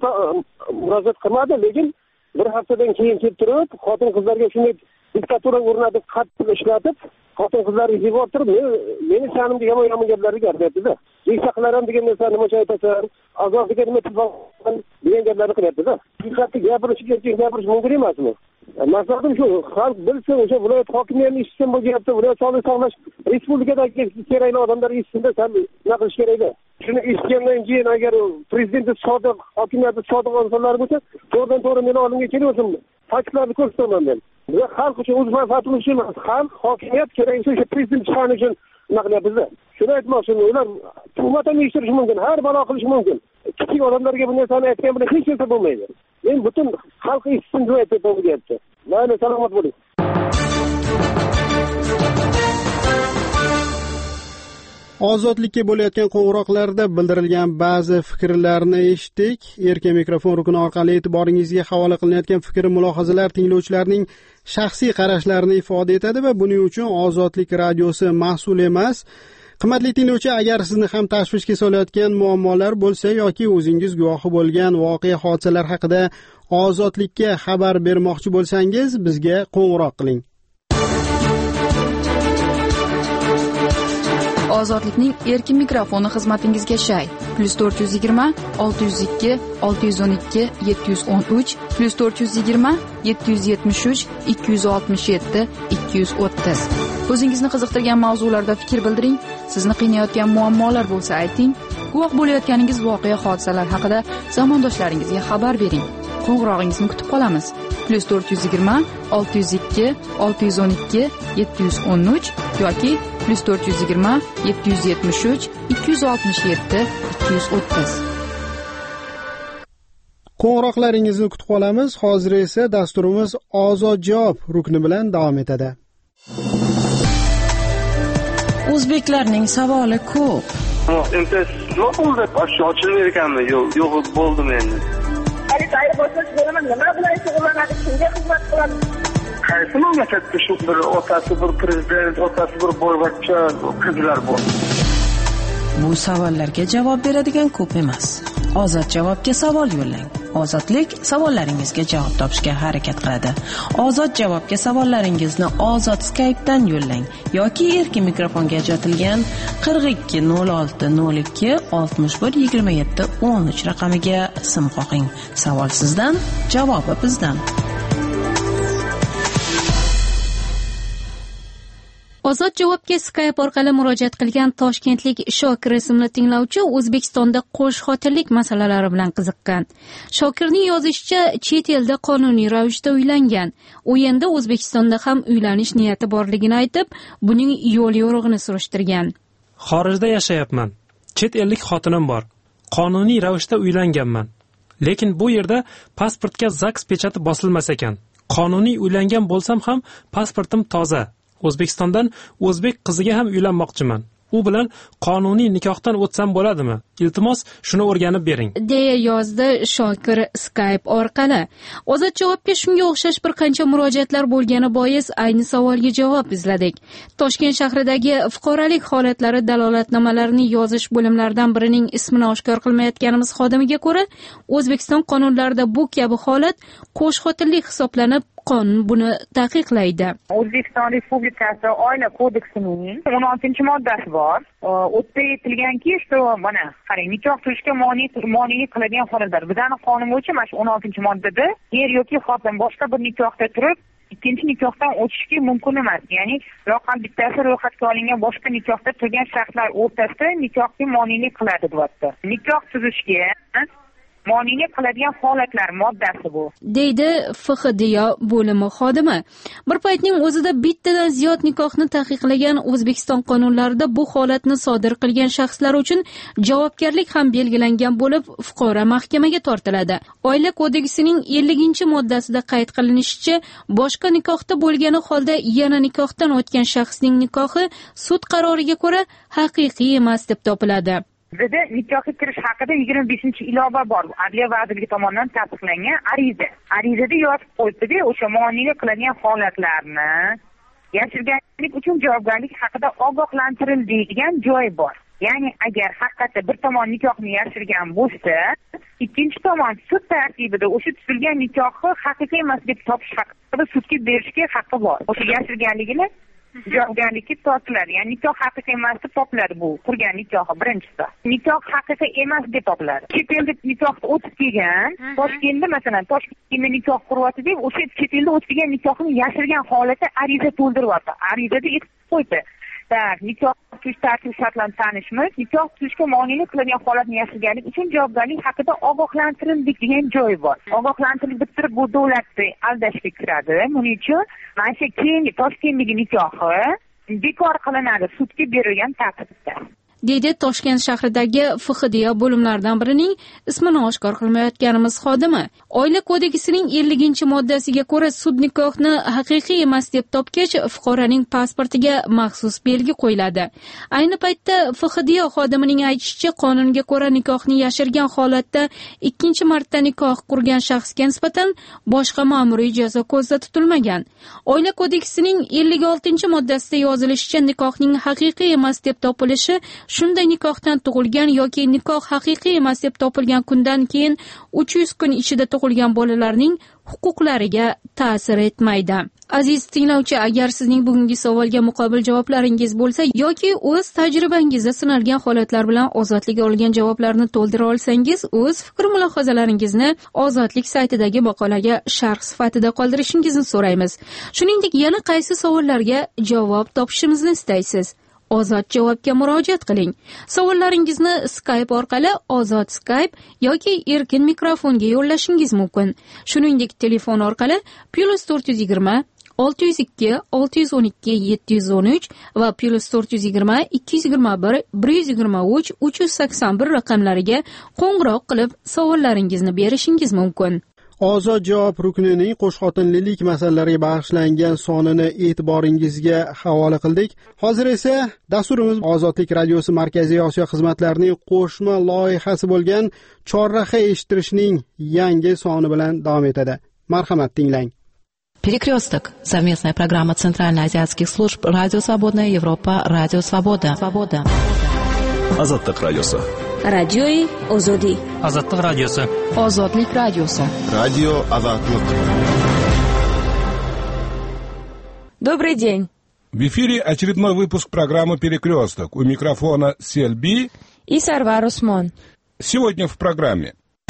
murojaat qilmadi, lekin bir haftadan keyin kelib turib, xotin-qizlarga shunday diktatura o'rnatib, qattiq ishlatib, xotin-qizlarni yig'ib turib, meni sha'nimga yomon yomon gaplarni gapirdi-da. Yeksa qilaram degan narsa nima aytasan? Ozodlikka nima tilmoqsan degan gaplarni qilyapti-da. Haqiqatni gapirish kerak, gapirish mumkin emasmi? Maqsadim shu, xalq bilsin, o'sha viloyat hokimiyatini eshitsin bu gapni, viloyat sog'liq saqlash respublikadagi kerakli odamlar eshitsin-da, san nima qilish kerak-da. Shuni eshitgandan keyin agar prezidentning sodiq, hokimiyati sodiq insonlar bo'lsa, to'g'ridan-to'g'ri meni oldimga kelaversin. Faktlarni ko'rsataman men. Bu xalq uchun o'z manfaatimiz uchun emas, xalq hokimiyat kerak bo'lsa prezident sha'ni uchun nima qilyapmiz-da. Shuni aytmoqchiman, ular tuhmatni uyushtirish mumkin, har balo qilish mumkin. Kichik odamlarga bu narsani aytgan bilan hech narsa bo'lmaydi. Men butun xalq eshitsin deb aytib bo'lyapti. Mayli, salomat bo'ling. Ozodlikka bo'layotgan qo'ng'iroqlarda bildirilgan ba'zi fikrlarni eshitdik. Erkin mikrofon rukuni orqali e'tiboringizga havola qilinayotgan fikr mulohazalar tinglovchilarning shaxsiy qarashlarini ifoda etadi va buning uchun Ozodlik radiosi mas'ul emas. Qimmatli tinglovchi, agar sizni ham tashvishga solayotgan muammolar bo'lsa yoki o'zingiz guvohi bo'lgan voqea hodisalar haqida Ozodlikka xabar bermoqchi bo'lsangiz, bizga qo'ng'iroq qiling. Ozodlikning erkin mikrofoni xizmatingizga shay. plus to'rt yuz yigirma olti yuz ikki olti yuz o'n ikki yetti yuz o'n uch plus to'rt yuz yigirma yetti yuz yetmish uch ikki yuz oltmish yetti ikki yuz o'ttiz. O'zingizni qiziqtirgan mavzularda fikr bildiring. Sizni qiynayotgan muammolar bo'lsa ayting. Guvoh bo'layotganingiz voqea hodisalar haqida zamondoshlaringizga xabar bering. Qo'ng'irog'ingizni kutib qolamiz. plus to'rt yuz yigirma olti yuz ikki olti yuz o'n ikki yetti yuz o'n uch yoki plus to'rt yuz yigirma yetti yuz yetmish uch ikki yuz oltmish yetti ikki yuz o'ttiz. Qo'ng'iroqlaringizni kutib qolamiz. Hozir esa dasturimiz Ozod javob rukni bilan davom etadi. O'zbeklarning savoli ko'p. Endi nima bo'ldi? Ochilmaydi ekanmi? Yo'q, yo'q bo'ldimi endi. Xaridor bo'lsa, bo'laman, nima bilan shug'ullanadi, kimga xizmat qiladi? Qaysi mamlakatda shu bir otasi bir prezident, otasi bir boyvachcha qizlar bor? Bu savollarga javob beradigan ko'p emas. Ozod javobga savol yo'llang. Ozodlik savollaringizga javob topishga harakat qiladi. Ozod javobga savollaringizni Ozod Skype'dan yo'llang yoki erkin mikrofonga ajratilgan qirq ikki nol olti nol ikki oltmish bir yigirma yetti o'n uch raqamiga sim qo'ying. Savol sizdan, javobi bizdan. Ozod javobga Skype orqali murojaat qilgan toshkentlik Shokir ismli tinglovchi O'zbekistonda qo'shxotinlik masalalari bilan qiziqqan. Shokirning yozishicha, chet elda qonuniy ravishda uylangan. U endi O'zbekistonda ham uylanish niyati borligini aytib, buning yo'l yo'rig'ini surishtirgan. Xorijda yashayapman. Chet ellik xotinim bor. Qonuniy ravishda uylanganman. Lekin bu yerda pasportga zaks pechati bosilmas ekan. Qonuniy uylangan bo'lsam ham pasportim toza. O'zbekistondan o'zbek qiziga ham uylanmoqchiman. U bilan qonuniy nikohdan o'tsam bo'ladimi? Iltimos, shuni o'rganib bering, deya yozdi Shokir Skype orqali. Ozod javobga shunga o'xshash bir qancha murojaatlar bo'lgani bois ayni savolga javob izladik. Toshkent shahridagi fuqarolik holatlari dalolatnomalarini yozish bo'limlaridan birining ismini oshkor qilmayotganimiz xodimiga ko'ra, O'zbekiston qonunlarida bu kabi holat qo'shxotinlik hisoblanib, qonun buni taqiqlaydi. O'zbekiston Respublikasi Oila kodeksining o'n oltinchi moddasi bor. O'tda aytilganki, shu mana qarang, nikoh tuzishga monilik qiladigan holatlar. Bizning qonun bo'yicha mana shu o'n oltinchi moddada er yoki xotin boshqa bir nikohda turib, ikkinchi nikohdan o'tishga mumkin emas. Ya'ni loqal bittasi ro'yxatga olingan boshqa nikohda turgan shaxslar o'rtasida nikohga monilik qiladi, deyapti. Nikoh tuzishga monilik qiladigan holatlar moddasi bu, deydi F X D yo bo'limi xodimi. Bir paytning o'zida bittadan ziyod nikohni taqiqlagan O'zbekiston qonunlarida bu holatni sodir qilgan shaxslar uchun javobgarlik ham belgilangan bo'lib, fuqaro mahkamaga tortiladi. Oila kodeksining ellinchi moddasida qayd qilinishicha, boshqa nikohda bo'lgani holda yana nikohdan o'tgan shaxsning nikohi sud qaroriga ko'ra haqiqiy emas deb topiladi. Bizda nikohga kirish haqida yigirma beshinchi ilova bor. Adliya vazirligi tomonidan tasdiqlangan ariza. Arizada yozib qo'yibdi, o'sha monilik qiladigan holatlarni yashirganlik uchun javobgarlik haqida ogohlantirildi degan joy bor. Ya'ni agar haqiqatda bir tomon nikohni yashirgan bo'lsa, ikkinchi tomon sud tartibida o'sha tuzilgan nikohni haqiqiy emas deb topish haqida sudga berishga haqqi bor. O'sha yashirganligini javobgarlikka tortiladi. Ya'ni nikoh haqiqiy emas deb topiladi bu qurgan nikohi birinchisi. Nikoh haqiqiy emas deb topiladi. Chet elda nikohni o'tib kelgan, Toshkentda masalan Toshkentda nikoh quryapti deb o'sha chet elda o'tib kelgan nikohni yashirgan holatda ariza to'ldiryapti. Arizada aytib qo'ydi. Tak, nikoh tuzish tartib shartlarini tanishmiz. Nikoh tuzishga monilik qiladigan holatni yashirganlik uchun javobgarlik haqida ogohlantirildik degan joy bor. Ogohlantirilib bitirib bu davlatni aldashga kiradi. Buning uchun mana shu keyingi Toshkentdagi nikohi bekor qilinadi sudga berilgan tartibda. deydi Toshkent shahridagi F X D A bo'limlaridan birining ismini oshkor qilmayotganimiz xodimi. Oila kodeksining elliginchi moddasiga ko'ra sud nikohni haqiqiy emas deb topgach, fuqaroning pasportiga maxsus belgi qo'yiladi. Ayni paytda F X D A xodimining aytishicha, qonunga ko'ra nikohni yashirgan holatda ikkinchi marta nikoh qurgan shaxsga nisbatan boshqa ma'muriy jazo ko'zda tutilmagan. Oila kodeksining ellik oltinchi moddasida yozilishicha, nikohning haqiqiy emas deb topilishi shunday nikohdan tug'ilgan yoki nikoh haqiqiy emas deb topilgan kundan keyin uch yuz kun ichida tug'ilgan bolalarning huquqlariga ta'sir etmaydi. Aziz tinglovchi, agar sizning bugungi savolga muqobil javoblaringiz bo'lsa yoki o'z tajribangizda sinalgan holatlar bilan ozodlik olgan javoblarni to'ldira olsangiz, o'z fikr mulohazalaringizni ozodlik saytidagi maqolaga sharh sifatida qoldirishingizni so'raymiz. Shuningdek, yana qaysi savollarga javob topishimizni istaysiz? Ozod javobga murojaat qiling. Savollaringizni Skype orqali Ozod Skype yoki erkin mikrofonga yo'llashingiz mumkin. Shuningdek, telefon orqali plus to'rt yuz yigirma olti yuz ikki olti yuz o'n ikki yetti yuz o'n uch va plus to'rt yuz yigirma ikki yuz yigirma bir bir yuz yigirma uch uch yuz sakson bir raqamlariga qo'ng'iroq qilib savollaringizni berishingiz mumkin. Ozod javob ruknining qo'shxotinlilik masalalariga bag'ishlangan sonini e'tiboringizga havola qildik. Hozir esa dasturimiz Ozodlik radiosi Markaziy Osiyo xizmatlarining qo'shma loyihasi bo'lgan Chorraha eshittirishning yangi soni bilan davom etadi. Marhamat, tinglang. Перекресток. Совместная программа Центральноазиатских служб Радио Свободная Европа, Радио Свобода. Свобода. Ozodlik radiosi. Radioyi Ozodi. Ozodlik radiosi. Ozodlik radiosi. Radio Ozodlik. Добрый день. В эфире очередной выпуск программы «Перекресток». У микрофона Сельби и Сарвар Усмон. Сегодня в программе.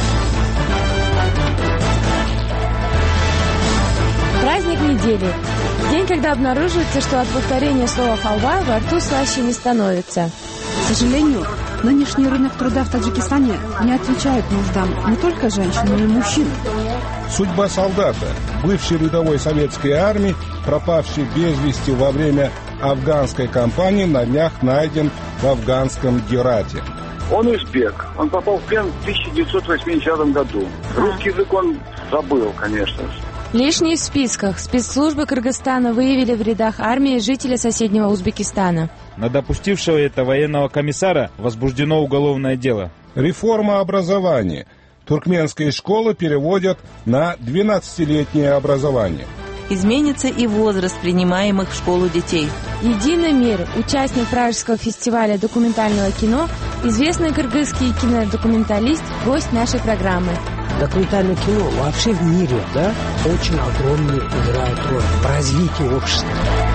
Праздник недели. День, когда обнаруживается, что от повторения слова халва во рту слаще не становится. К сожалению, нынешний рынок труда в Таджикистане не отвечает нуждам не только женщин, но и мужчин. Судьба солдата, бывшей рядовой советской армии, пропавший без вести во время афганской кампании, на днях найден в афганском Герате. Он узбек. Он попал в плен в тысяча девятьсот восьмидесятом году. Русский язык он забыл, конечно же. Лишний в списках. Спецслужбы Кыргызстана выявили в рядах армии жителя соседнего Узбекистана. На допустившего это военного комиссара возбуждено уголовное дело. Реформа образования. Туркменские школы переводят на двенадцатилетнее образование. Изменится и возраст принимаемых в школу детей. Единый мир. Участник Пражского фестиваля документального кино, известный кыргызский кинодокументалист, гость нашей программы. Документальное кино вообще в мире, да, очень огромную играет роль в развитии общества.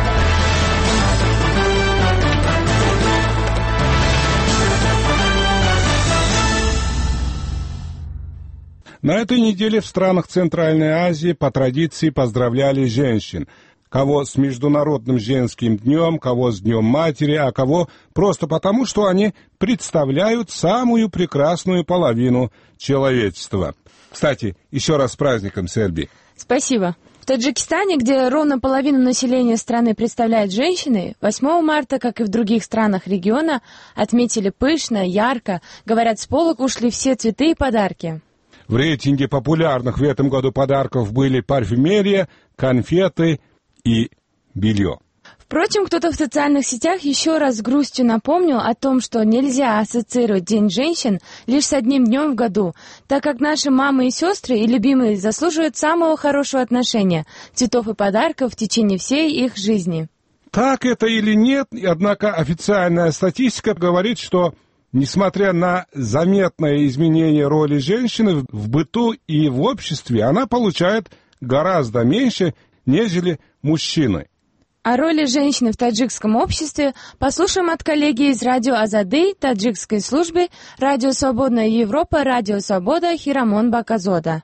На этой неделе в странах Центральной Азии по традиции поздравляли женщин. Кого с Международным женским днем, кого с Днем матери, а кого просто потому, что они представляют самую прекрасную половину человечества. Кстати, еще раз с праздником, Серби. Спасибо. В Таджикистане, где ровно половину населения страны представляют женщины, восьмого марта, как и в других странах региона, отметили пышно, ярко. Говорят, с полок ушли все цветы и подарки. В рейтинге популярных в этом году подарков были парфюмерия, конфеты и белье. Впрочем, кто-то в социальных сетях еще раз с грустью напомнил о том, что нельзя ассоциировать День женщин лишь с одним днем в году, так как наши мамы и сестры и любимые заслуживают самого хорошего отношения, цветов и подарков в течение всей их жизни. Так это или нет, однако официальная статистика говорит, что несмотря на заметное изменение роли женщины в быту и в обществе, она получает гораздо меньше, нежели мужчины. О роли женщины в таджикском обществе послушаем от коллеги из радио Азады, таджикской службы, Радио Свободная Европа, Радио Свобода Хирамон Баказода.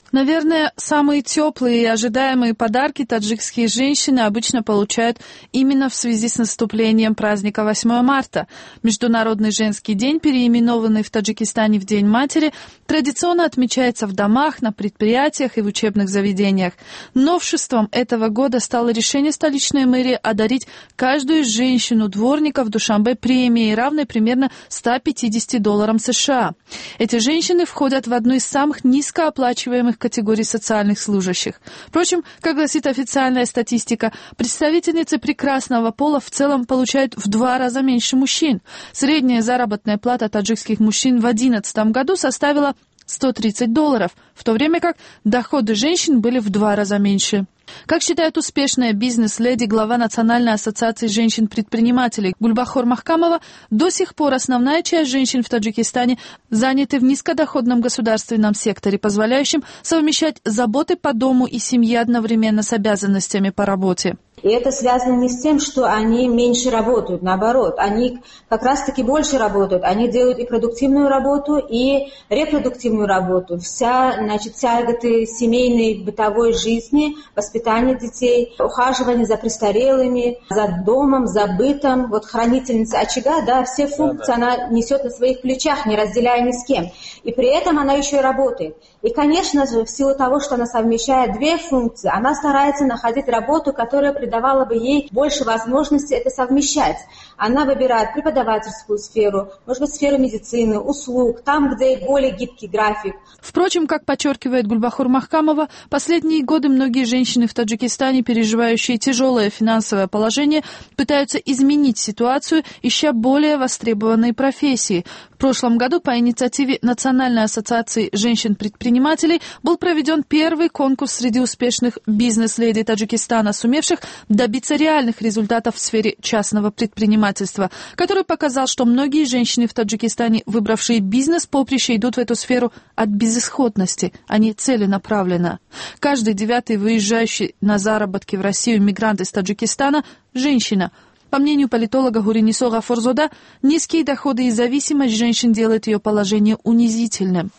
Наверное, самые теплые и ожидаемые подарки таджикские женщины обычно получают именно в связи с наступлением праздника восьмого марта. Международный женский день, переименованный в Таджикистане в День матери, традиционно отмечается в домах, на предприятиях и в учебных заведениях. Новшеством этого года стало решение столичной мэрии одарить каждую женщину-дворника в Душанбе премией, равной примерно ста пятидесяти долларам США. Эти женщины входят в одну из самых низкооплачиваемых категорий социальных служащих. Впрочем, как гласит официальная статистика, представительницы прекрасного пола в целом получают в два раза меньше мужчин. Средняя заработная плата таджикских мужчин в две тысячи одиннадцатом году составила сто тридцать долларов, в то время как доходы женщин были в два раза меньше. Как считает успешная бизнес-леди, глава Национальной ассоциации женщин-предпринимателей Гульбахор Махкамова, до сих пор основная часть женщин в Таджикистане заняты в низкодоходном государственном секторе, позволяющем совмещать заботы по дому и семье одновременно с обязанностями по работе. И это связано не с тем, что они меньше работают, наоборот, они как раз-таки больше работают, они делают и продуктивную работу, и репродуктивную работу. Вся, значит, тяготы семейной бытовой жизни, воспитание детей, ухаживание за престарелыми, за домом, за бытом, вот хранительница очага, да, все функции она несет на своих плечах, не разделяя ни с кем. И при этом она еще и работает. И, конечно же, в силу того, что она совмещает две функции, она старается находить работу, которая давала бы ей больше возможностей это совмещать. Она выбирает преподавательскую сферу, может быть, сферу медицины, услуг, там, где более гибкий график. Впрочем, как подчеркивает Гульбахор Махкамова, последние годы многие женщины в Таджикистане, переживающие тяжелое финансовое положение, пытаются изменить ситуацию, ища более востребованные профессии. В прошлом году по инициативе Национальной ассоциации женщин-предпринимателей был проведен первый конкурс среди успешных бизнес-леди Таджикистана, сумевших добиться реальных результатов в сфере частного предпринимательства, который показал, что многие женщины в Таджикистане, выбравшие бизнес-поприще, идут в эту сферу от безысходности, а не целенаправленно. Каждый девятый выезжающий на заработки в Россию мигрант из Таджикистана – женщина. По мнению политолога Гуринисо Гафорзода, низкие доходы и зависимость женщин делают ее положение унизительным.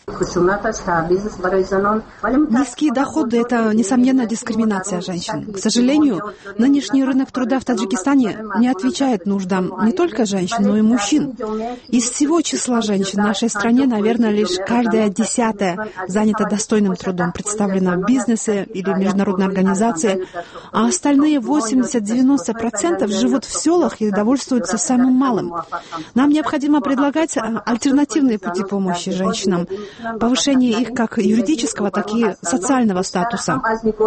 Низкие доходы – это, несомненно, дискриминация женщин. К сожалению, нынешний рынок труда в Таджикистане не отвечает нуждам не только женщин, но и мужчин. Из всего числа женщин в нашей стране, наверное, лишь каждая десятая занята достойным трудом, представлена в бизнесе или в международной организации, а остальные восемьдесят-девяносто процентов живут в в селах и довольствуются самым малым. Нам необходимо предлагать альтернативные пути помощи женщинам, повышение их как юридического, так и социального статуса.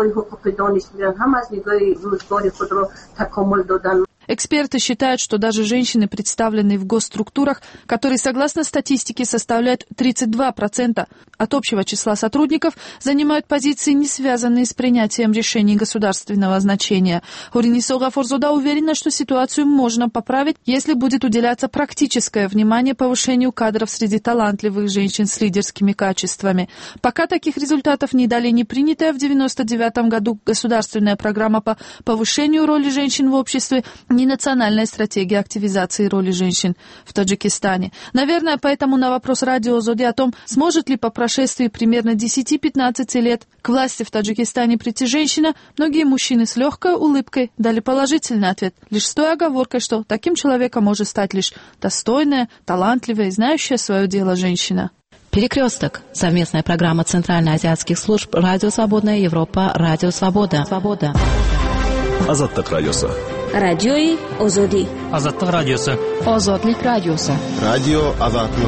Эксперты считают, что даже женщины, представленные в госструктурах, которые, согласно статистике, составляют тридцать два процента от общего числа сотрудников, занимают позиции, не связанные с принятием решений государственного значения. Гуринисо Гафорзода уверена, что ситуацию можно поправить, если будет уделяться практическое внимание повышению кадров среди талантливых женщин с лидерскими качествами. Пока таких результатов не дали ни принятая в девяносто девятом году государственная программа по повышению роли женщин в обществе, ни национальная стратегия активизации роли женщин в Таджикистане. Наверное, поэтому на вопрос радио Зоди о том, сможет ли по прошествии примерно десяти-пятнадцати лет к власти в Таджикистане прийти женщина, многие мужчины с легкой улыбкой дали положительный ответ, лишь с той оговоркой, что таким человеком может стать лишь достойная, талантливая и знающая свое дело женщина. Перекресток. Совместная программа Центральноазиатских служб «Радио Свободная Европа», «Радио Свобода». Свобода. Азаттык радиосы. Радиои Озоди. Азаттык радиосы. Озодлик радиосы. Радио Азаттык.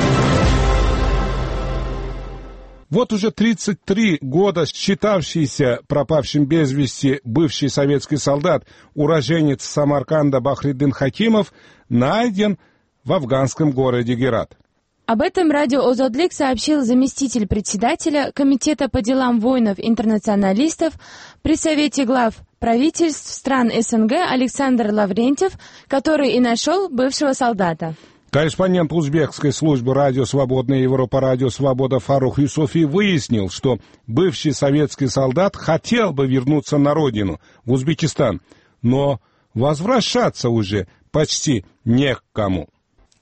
Вот уже тридцать три года считавшийся пропавшим без вести бывший советский солдат, уроженец Самарканда Бахриддин Хакимов, найден в афганском городе Герат. Об этом радио «Озодлик» сообщил заместитель председателя Комитета по делам воинов-интернационалистов при Совете глав правительств стран СНГ Александр Лаврентьев, который и нашел бывшего солдата. Корреспондент узбекской службы «Радио Свободная Европа», «Радио Свобода» Фарух Юсуфи выяснил, что бывший советский солдат хотел бы вернуться на родину, в Узбекистан, но возвращаться уже почти не к кому.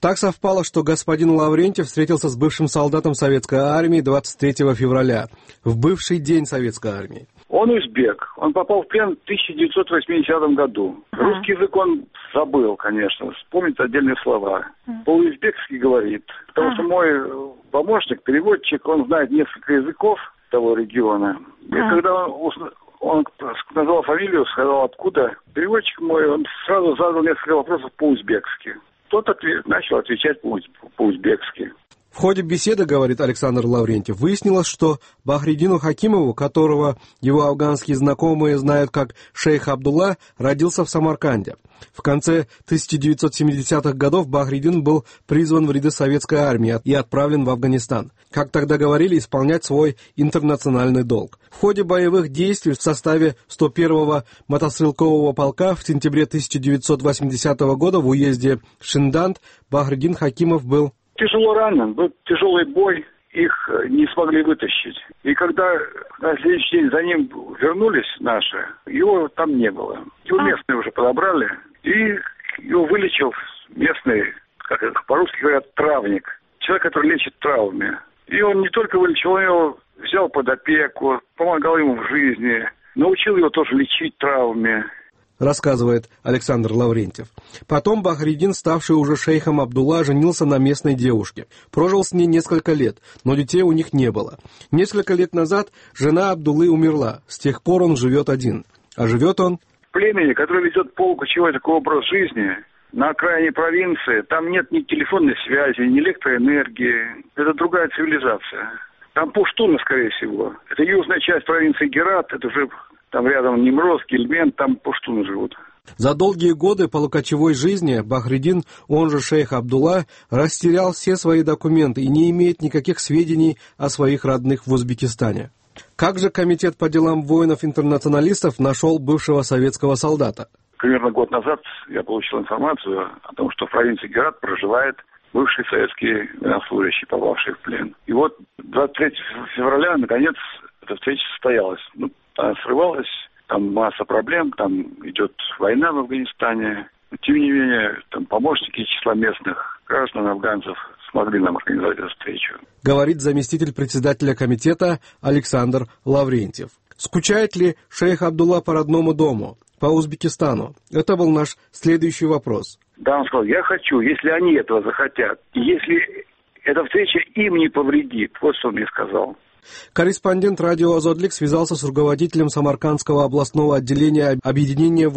Так совпало, что господин Лаврентьев встретился с бывшим солдатом советской армии двадцать третьего февраля, в бывший день советской армии. Он узбек. Он попал в плен в тысяча девятьсот восьмидесятом году. А. Русский язык он забыл, конечно. Вспомнит отдельные слова. А. По-узбекски говорит. Потому а. что мой помощник, переводчик, он знает несколько языков того региона. И а. когда он, он назвал фамилию, сказал откуда, переводчик мой, он сразу задал несколько вопросов по-узбекски. Тот ответ, начал отвечать по-узбекски. В ходе беседы, говорит Александр Лаврентьев, выяснилось, что Бахридину Хакимову, которого его афганские знакомые знают как шейх Абдулла, родился в Самарканде. В конце тысяча девятьсот семидесятых годов Бахридин был призван в ряды советской армии и отправлен в Афганистан. Как тогда говорили, исполнять свой интернациональный долг. В ходе боевых действий в составе сто первого мотострелкового полка в сентябре тысяча девятьсот восьмидесятого года в уезде Шиндант Бахридин Хакимов был тяжело ранен, был тяжелый бой, их не смогли вытащить. И когда на следующий день за ним вернулись наши, его там не было. Его местные уже подобрали, и его вылечил местный, как это по-русски говорят, травник. Человек, который лечит травмами. И он не только вылечил, он его взял под опеку, помогал ему в жизни, научил его тоже лечить травмами. Рассказывает Александр Лаврентьев. Потом Бахридин, ставший уже шейхом Абдулла, женился на местной девушке. Прожил с ней несколько лет, но детей у них не было. Несколько лет назад жена Абдуллы умерла. С тех пор он живет один. А живет он в племени, которое ведет полукочевой такой образ жизни, на окраине провинции. Там нет ни телефонной связи, ни электроэнергии. Это другая цивилизация. Там пуштуны, скорее всего. Это южная часть провинции Герат, это уже... Там рядом Немроз, Гельмент, там пуштуны живут. За долгие годы полукочевой жизни Бахридин, он же шейх Абдулла, растерял все свои документы и не имеет никаких сведений о своих родных в Узбекистане. Как же Комитет по делам воинов-интернационалистов нашел бывшего советского солдата? Примерно год назад я получил информацию о том, что в провинции Герат проживает бывший советский военнослужащий, попавший в плен. И вот двадцать третьего февраля, наконец, эта встреча состоялась. Ну, она срывалась, там масса проблем, там идет война в Афганистане. Тем не менее, там помощники из числа местных граждан афганцев смогли нам организовать эту встречу. Говорит заместитель председателя комитета Александр Лаврентьев. Скучает ли шейх Абдулла по родному дому, по Узбекистану? Это был наш следующий вопрос. Да, он сказал, я хочу, если они этого захотят, и если эта встреча им не повредит. Вот что он мне сказал. Корреспондент радио «Азодлик» связался с руководителем Самаркандского областного отделения Объединения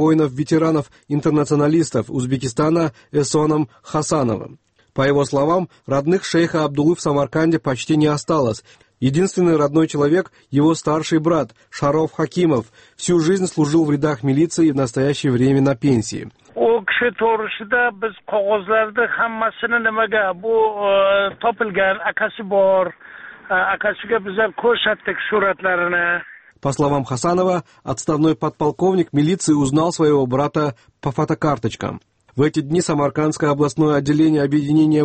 воинов-ветеранов-интернационалистов Узбекистана Эсоном Хасановым. По его словам, родных шейха Абдуллы в Самарканде почти не осталось. Единственный родной человек – его старший брат Шароф Хакимов. Всю жизнь служил в рядах милиции и в настоящее время на пенсии. u kishi to'g'risida biz qog'ozlarda hammasini nimaga bu topilgan akasi bor akasiga bizlar ko'rsatdik suratlarini. По словам Хасанова, отставной подполковник милиции узнал своего брата по фотокарточкам. В эти дни Самаркандское областное отделение Объединения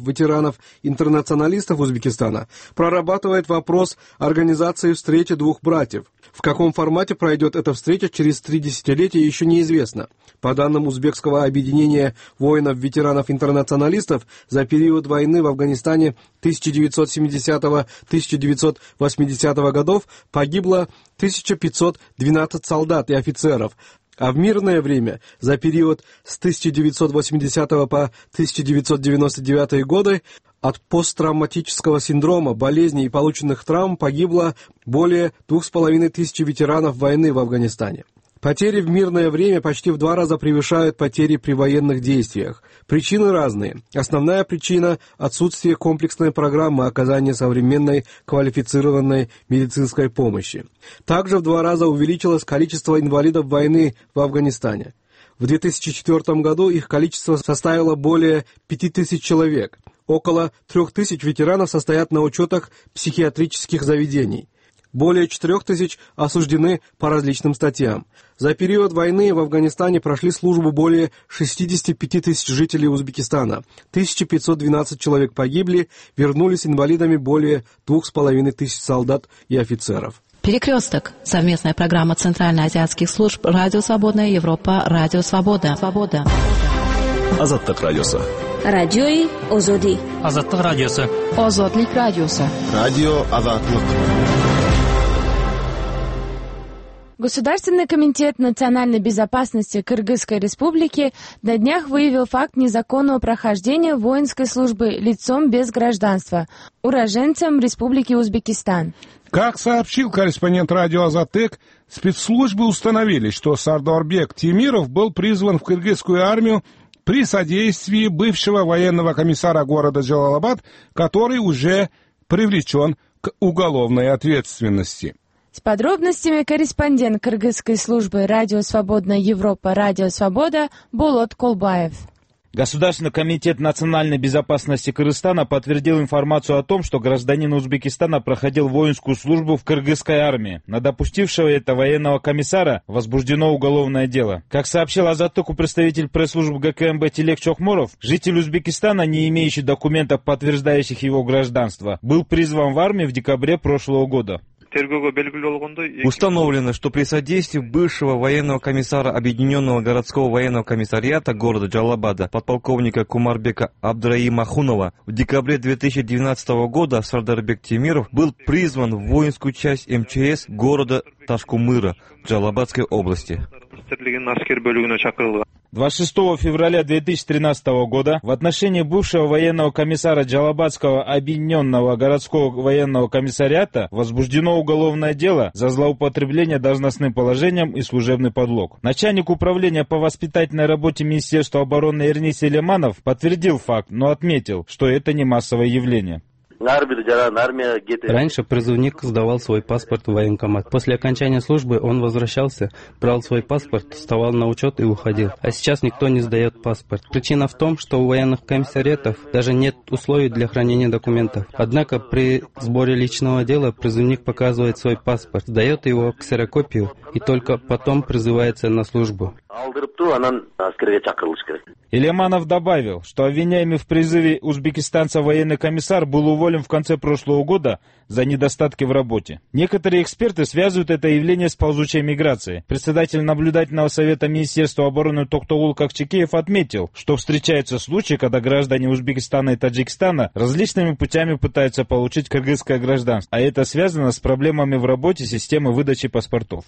воинов-ветеранов-интернационалистов Узбекистана прорабатывает вопрос организации встречи двух братьев. В каком формате пройдет эта встреча через три десятилетия, еще неизвестно. По данным Узбекского объединения воинов-ветеранов-интернационалистов, за период войны в Афганистане тысяча девятьсот семидесятого — тысяча девятьсот восьмидесятого годов погибло тысяча пятьсот двенадцать солдат и офицеров, а в мирное время за период с тысяча девятьсот восьмидесятого по тысяча девятьсот девяносто девятый годы от посттравматического синдрома, болезней и полученных травм погибло более двух с половиной тысяч ветеранов войны в Афганистане. Потери в мирное время почти в два раза превышают потери при военных действиях. Причины разные. Основная причина – отсутствие комплексной программы оказания современной квалифицированной медицинской помощи. Также в два раза увеличилось количество инвалидов войны в Афганистане. В две тысячи четвёртом году их количество составило более пяти тысяч человек. Около трех тысяч ветеранов состоят на учетах психиатрических заведений. Более четырех тысяч осуждены по различным статьям. За период войны в Афганистане прошли службу более шестидесяти пяти тысяч жителей Узбекистана. тысяча пятьсот двенадцать человек погибли, вернулись инвалидами более двух с половиной тысяч солдат и офицеров. Перекресток. Совместная программа Центральноазиатских служб «Радио Свободная Европа», «Радио Свобода». Свобода. Азаттык радиосы. Радиои Озоди. Азаттык радиосы. Озодлик радиосы. Радио Азатлык. Государственный комитет национальной безопасности Кыргызской республики на днях выявил факт незаконного прохождения воинской службы лицом без гражданства, уроженцем Республики Узбекистан. Как сообщил корреспондент радио «Азатек», спецслужбы установили, что Сардорбек Темиров был призван в кыргызскую армию при содействии бывшего военного комиссара города Джалалабад, который уже привлечен к уголовной ответственности. С подробностями корреспондент кыргызской службы «Радио Свободная Европа», «Радио Свобода» Болот Колбаев. Государственный комитет национальной безопасности Кыргызстана подтвердил информацию о том, что гражданин Узбекистана проходил воинскую службу в кыргызской армии. На допустившего это военного комиссара возбуждено уголовное дело. Как сообщил Азаттыку представитель пресс-службы ГКМБ Телек Чохморов, житель Узбекистана, не имеющий документов, подтверждающих его гражданство, был призван в армию в декабре прошлого года. Установлено, что при содействии бывшего военного комиссара Объединенного городского военного комиссариата города Джалалабада подполковника Кумарбека Абдраимахунова в декабре две тысячи двенадцатого года Сардарбек Темиров был призван в воинскую часть эм че эс города Ташкумыра Джалалабадской области. двадцать шестого февраля две тысячи тринадцатого года в отношении бывшего военного комиссара Джалалабадского объединенного городского военного комиссариата возбуждено уголовное дело за злоупотребление должностным положением и служебный подлог. Начальник управления по воспитательной работе Министерства обороны Эрнис Элеманов подтвердил факт, но отметил, что это не массовое явление. Раньше призывник сдавал свой паспорт в военкомат. После окончания службы он возвращался, брал свой паспорт, вставал на учет и уходил. А сейчас никто не сдает паспорт. Причина в том, что у военных комиссариатов даже нет условий для хранения документов. Однако при сборе личного дела призывник показывает свой паспорт, сдает его ксерокопию и только потом призывается на службу. Элеманов добавил, что обвиняемый в призыве узбекистанца военный комиссар был уволен в конце прошлого года за недостатки в работе. Некоторые эксперты связывают это явление с ползучей миграцией. Председатель наблюдательного совета Министерства обороны Токтогул Кокчекеев отметил, что встречаются случаи, когда граждане Узбекистана и Таджикистана различными путями пытаются получить кыргызское гражданство, а это связано с проблемами в работе системы выдачи паспортов.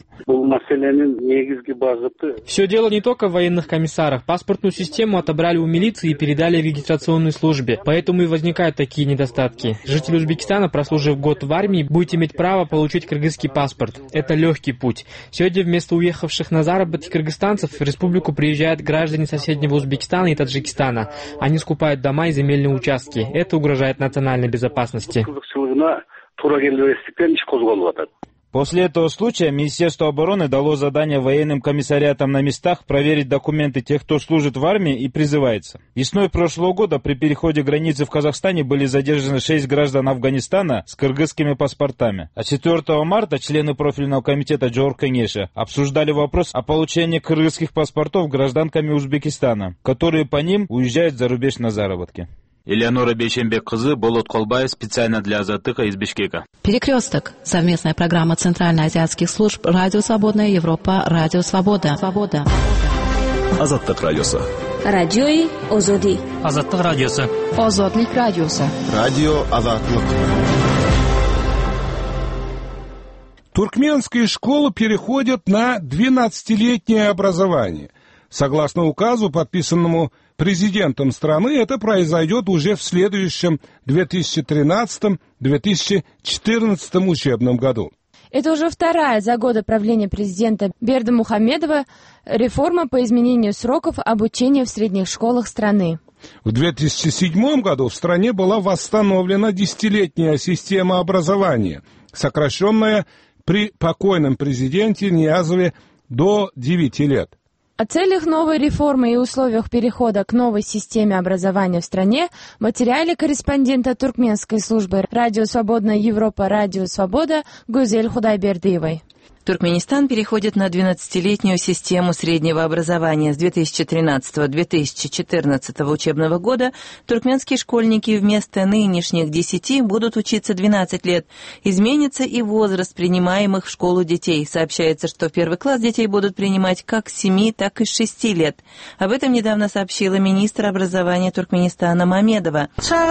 Все дело не только в военных комиссарах. Паспортную систему отобрали у милиции и передали регистрационной службе. Поэтому и возникают такие недостатки. Житель Узбекистана, прослужив год в армии, будет иметь право получить кыргызский паспорт. Это легкий путь. Сегодня вместо уехавших на заработки кыргызстанцев в республику приезжают граждане соседнего Узбекистана и Таджикистана. Они скупают дома и земельные участки. Это угрожает национальной безопасности. После этого случая Министерство обороны дало задание военным комиссариатам на местах проверить документы тех, кто служит в армии и призывается. Весной прошлого года при переходе границы в Казахстане были задержаны шесть граждан Афганистана с кыргызскими паспортами. А четвёртого марта члены профильного комитета Джор Кенеша обсуждали вопрос о получении кыргызских паспортов гражданками Узбекистана, которые по ним уезжают за рубеж на заработки. Элеонора Бейшембек-кызы, Болот Колбаев, специально для Азаттыка из Бишкека. Перекресток. Совместная программа Центральноазиатских служб «Радио Свободная Европа», «Радио Свобода». Свобода. Азаттык радиосы. Радиои Озоди. Азаттык радиосы. Озодлик радиосы. Радио Азатлык. Туркменские школы переходят на двенадцатилетнее образование. Согласно указу, подписанному президентом страны, это произойдет уже в следующем две тысячи тринадцатом — две тысячи четырнадцатом учебном году. Это уже вторая за годы правления президента Бердымухамедова реформа по изменению сроков обучения в средних школах страны. В две тысячи седьмом году в стране была восстановлена десятилетняя система образования, сокращенная при покойном президенте Ниязове до девяти лет. О целях новой реформы и условиях перехода к новой системе образования в стране в материале корреспондента туркменской службы «Радио Свободная Европа», «Радио Свобода» Гузель Худайбердиевой. Туркменистан переходит на двенадцатилетнюю систему среднего образования. С две тысячи тринадцатого — две тысячи четырнадцатого учебного года туркменские школьники вместо нынешних десяти будут учиться двенадцать лет. Изменится и возраст принимаемых в школу детей. Сообщается, что в первый класс детей будут принимать как с семи, так и с шести лет. Об этом недавно сообщила министр образования Туркменистана Мамедова.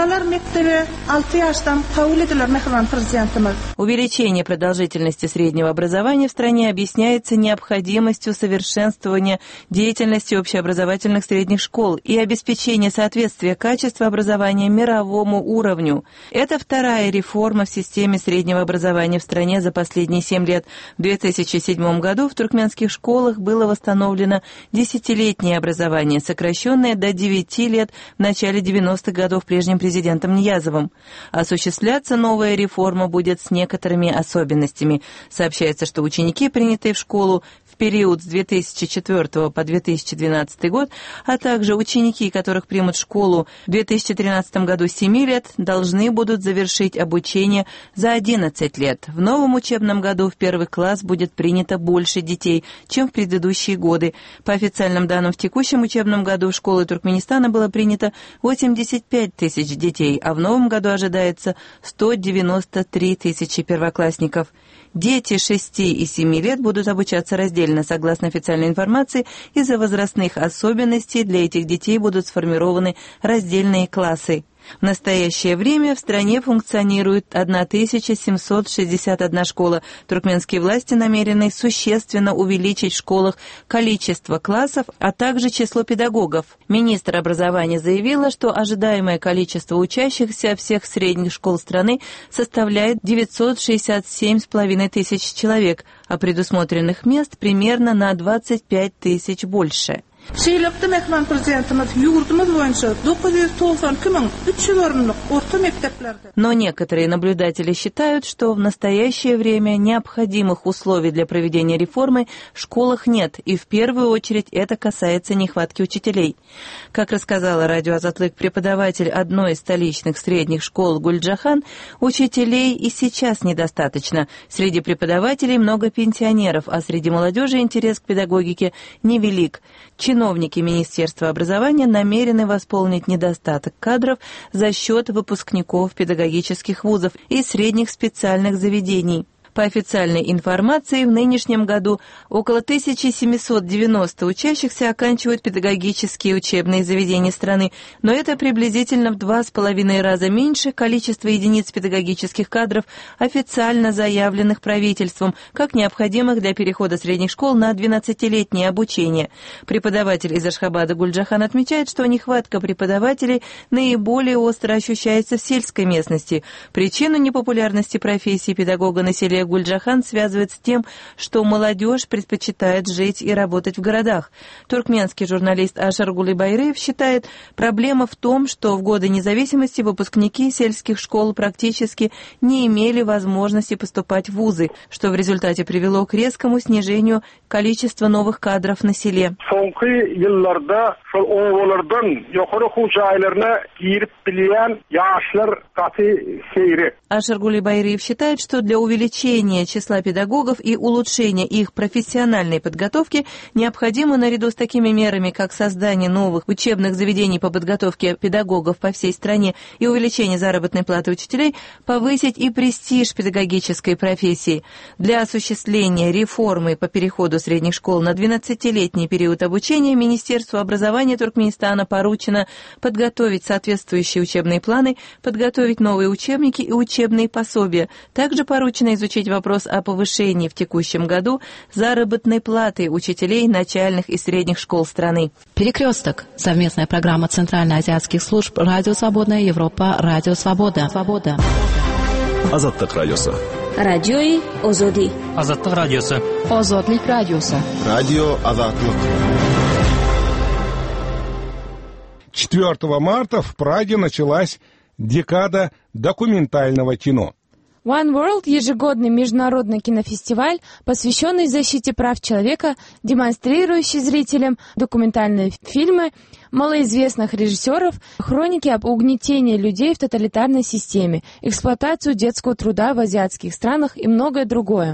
Увеличение продолжительности среднего образования в стране объясняется необходимостью совершенствования деятельности общеобразовательных средних школ и обеспечения соответствия качества образования мировому уровню. Это вторая реформа в системе среднего образования в стране за последние семь лет. В две тысячи седьмом году в туркменских школах было восстановлено десятилетнее образование, сокращенное до девяти лет в начале девяностых годов прежним президентом Ниязовым. Осуществляться новая реформа будет с некоторыми особенностями. Сообщается, что ученики, принятые в школу в период с две тысячи четвёртого по две тысячи двенадцатый год, а также ученики, которых примут в школу в две тысячи тринадцатом году с семи лет, должны будут завершить обучение за одиннадцать лет. В новом учебном году в первый класс будет принято больше детей, чем в предыдущие годы. По официальным данным, в текущем учебном году в школы Туркменистана было принято восемьдесят пять тысяч детей, а в новом году ожидается сто девяносто три тысячи первоклассников. Дети шести и семи лет будут обучаться раздельно. Согласно официальной информации, из-за возрастных особенностей для этих детей будут сформированы раздельные классы. В настоящее время в стране функционирует тысяча семьсот шестьдесят одна школа. Туркменские власти намерены существенно увеличить в школах количество классов, а также число педагогов. Министр образования заявила, что ожидаемое количество учащихся всех средних школ страны составляет девятьсот шестьдесят семь с половиной тысяч человек, а предусмотренных мест примерно на двадцать пять тысяч больше. Но некоторые наблюдатели считают, что в настоящее время необходимых условий для проведения реформы в школах нет, и в первую очередь это касается нехватки учителей. Как рассказала радио Азатлык преподаватель одной из столичных средних школ Гульджахан, учителей и сейчас недостаточно. Среди преподавателей много пенсионеров, а среди молодежи интерес к педагогике невелик. Чиновники Министерства образования намерены восполнить недостаток кадров за счет выпускников педагогических вузов и средних специальных заведений. По официальной информации, в нынешнем году около тысяча семьсот девяносто учащихся оканчивают педагогические учебные заведения страны, но это приблизительно в два с половиной раза меньше количества единиц педагогических кадров, официально заявленных правительством, как необходимых для перехода средних школ на двенадцатилетнее обучение. Преподаватель из Ашхабада Гульджахан отмечает, что нехватка преподавателей наиболее остро ощущается в сельской местности. Причину непопулярности профессии педагога на селе Гульджахан связывает с тем, что молодежь предпочитает жить и работать в городах. Туркменский журналист Ашар Гулибайреев считает, проблема в том, что в годы независимости выпускники сельских школ практически не имели возможности поступать в вузы, что в результате привело к резкому снижению количества новых кадров на селе. Ашар Гулибайреев считает, что для увеличения числа педагогов и улучшения их профессиональной подготовки необходимо наряду с такими мерами, как создание новых учебных заведений по подготовке педагогов по всей стране и увеличение заработной платы учителей, повысить и престиж педагогической профессии. Для осуществления реформы по переходу средних школ на двенадцатилетний период обучения Министерству образования Туркменистана поручено подготовить соответствующие учебные планы, подготовить новые учебники и учебные пособия. Также поручено изучить вопрос о повышении в текущем году заработной платы учителей начальных и средних школ страны. Перекресток. Совместная программа Центральноазиатских служб Радио Свободная Европа, Радио Свобода. Свобода. Азаттык радиосы. Радиои Озоди. Азаттык радиосы. Озодлик радиосы. Радио Азаттык. четвёртого марта в Праге началась декада документального кино. One World – ежегодный международный кинофестиваль, посвященный защите прав человека, демонстрирующий зрителям документальные фильмы малоизвестных режиссеров, хроники об угнетении людей в тоталитарной системе, эксплуатацию детского труда в азиатских странах и многое другое.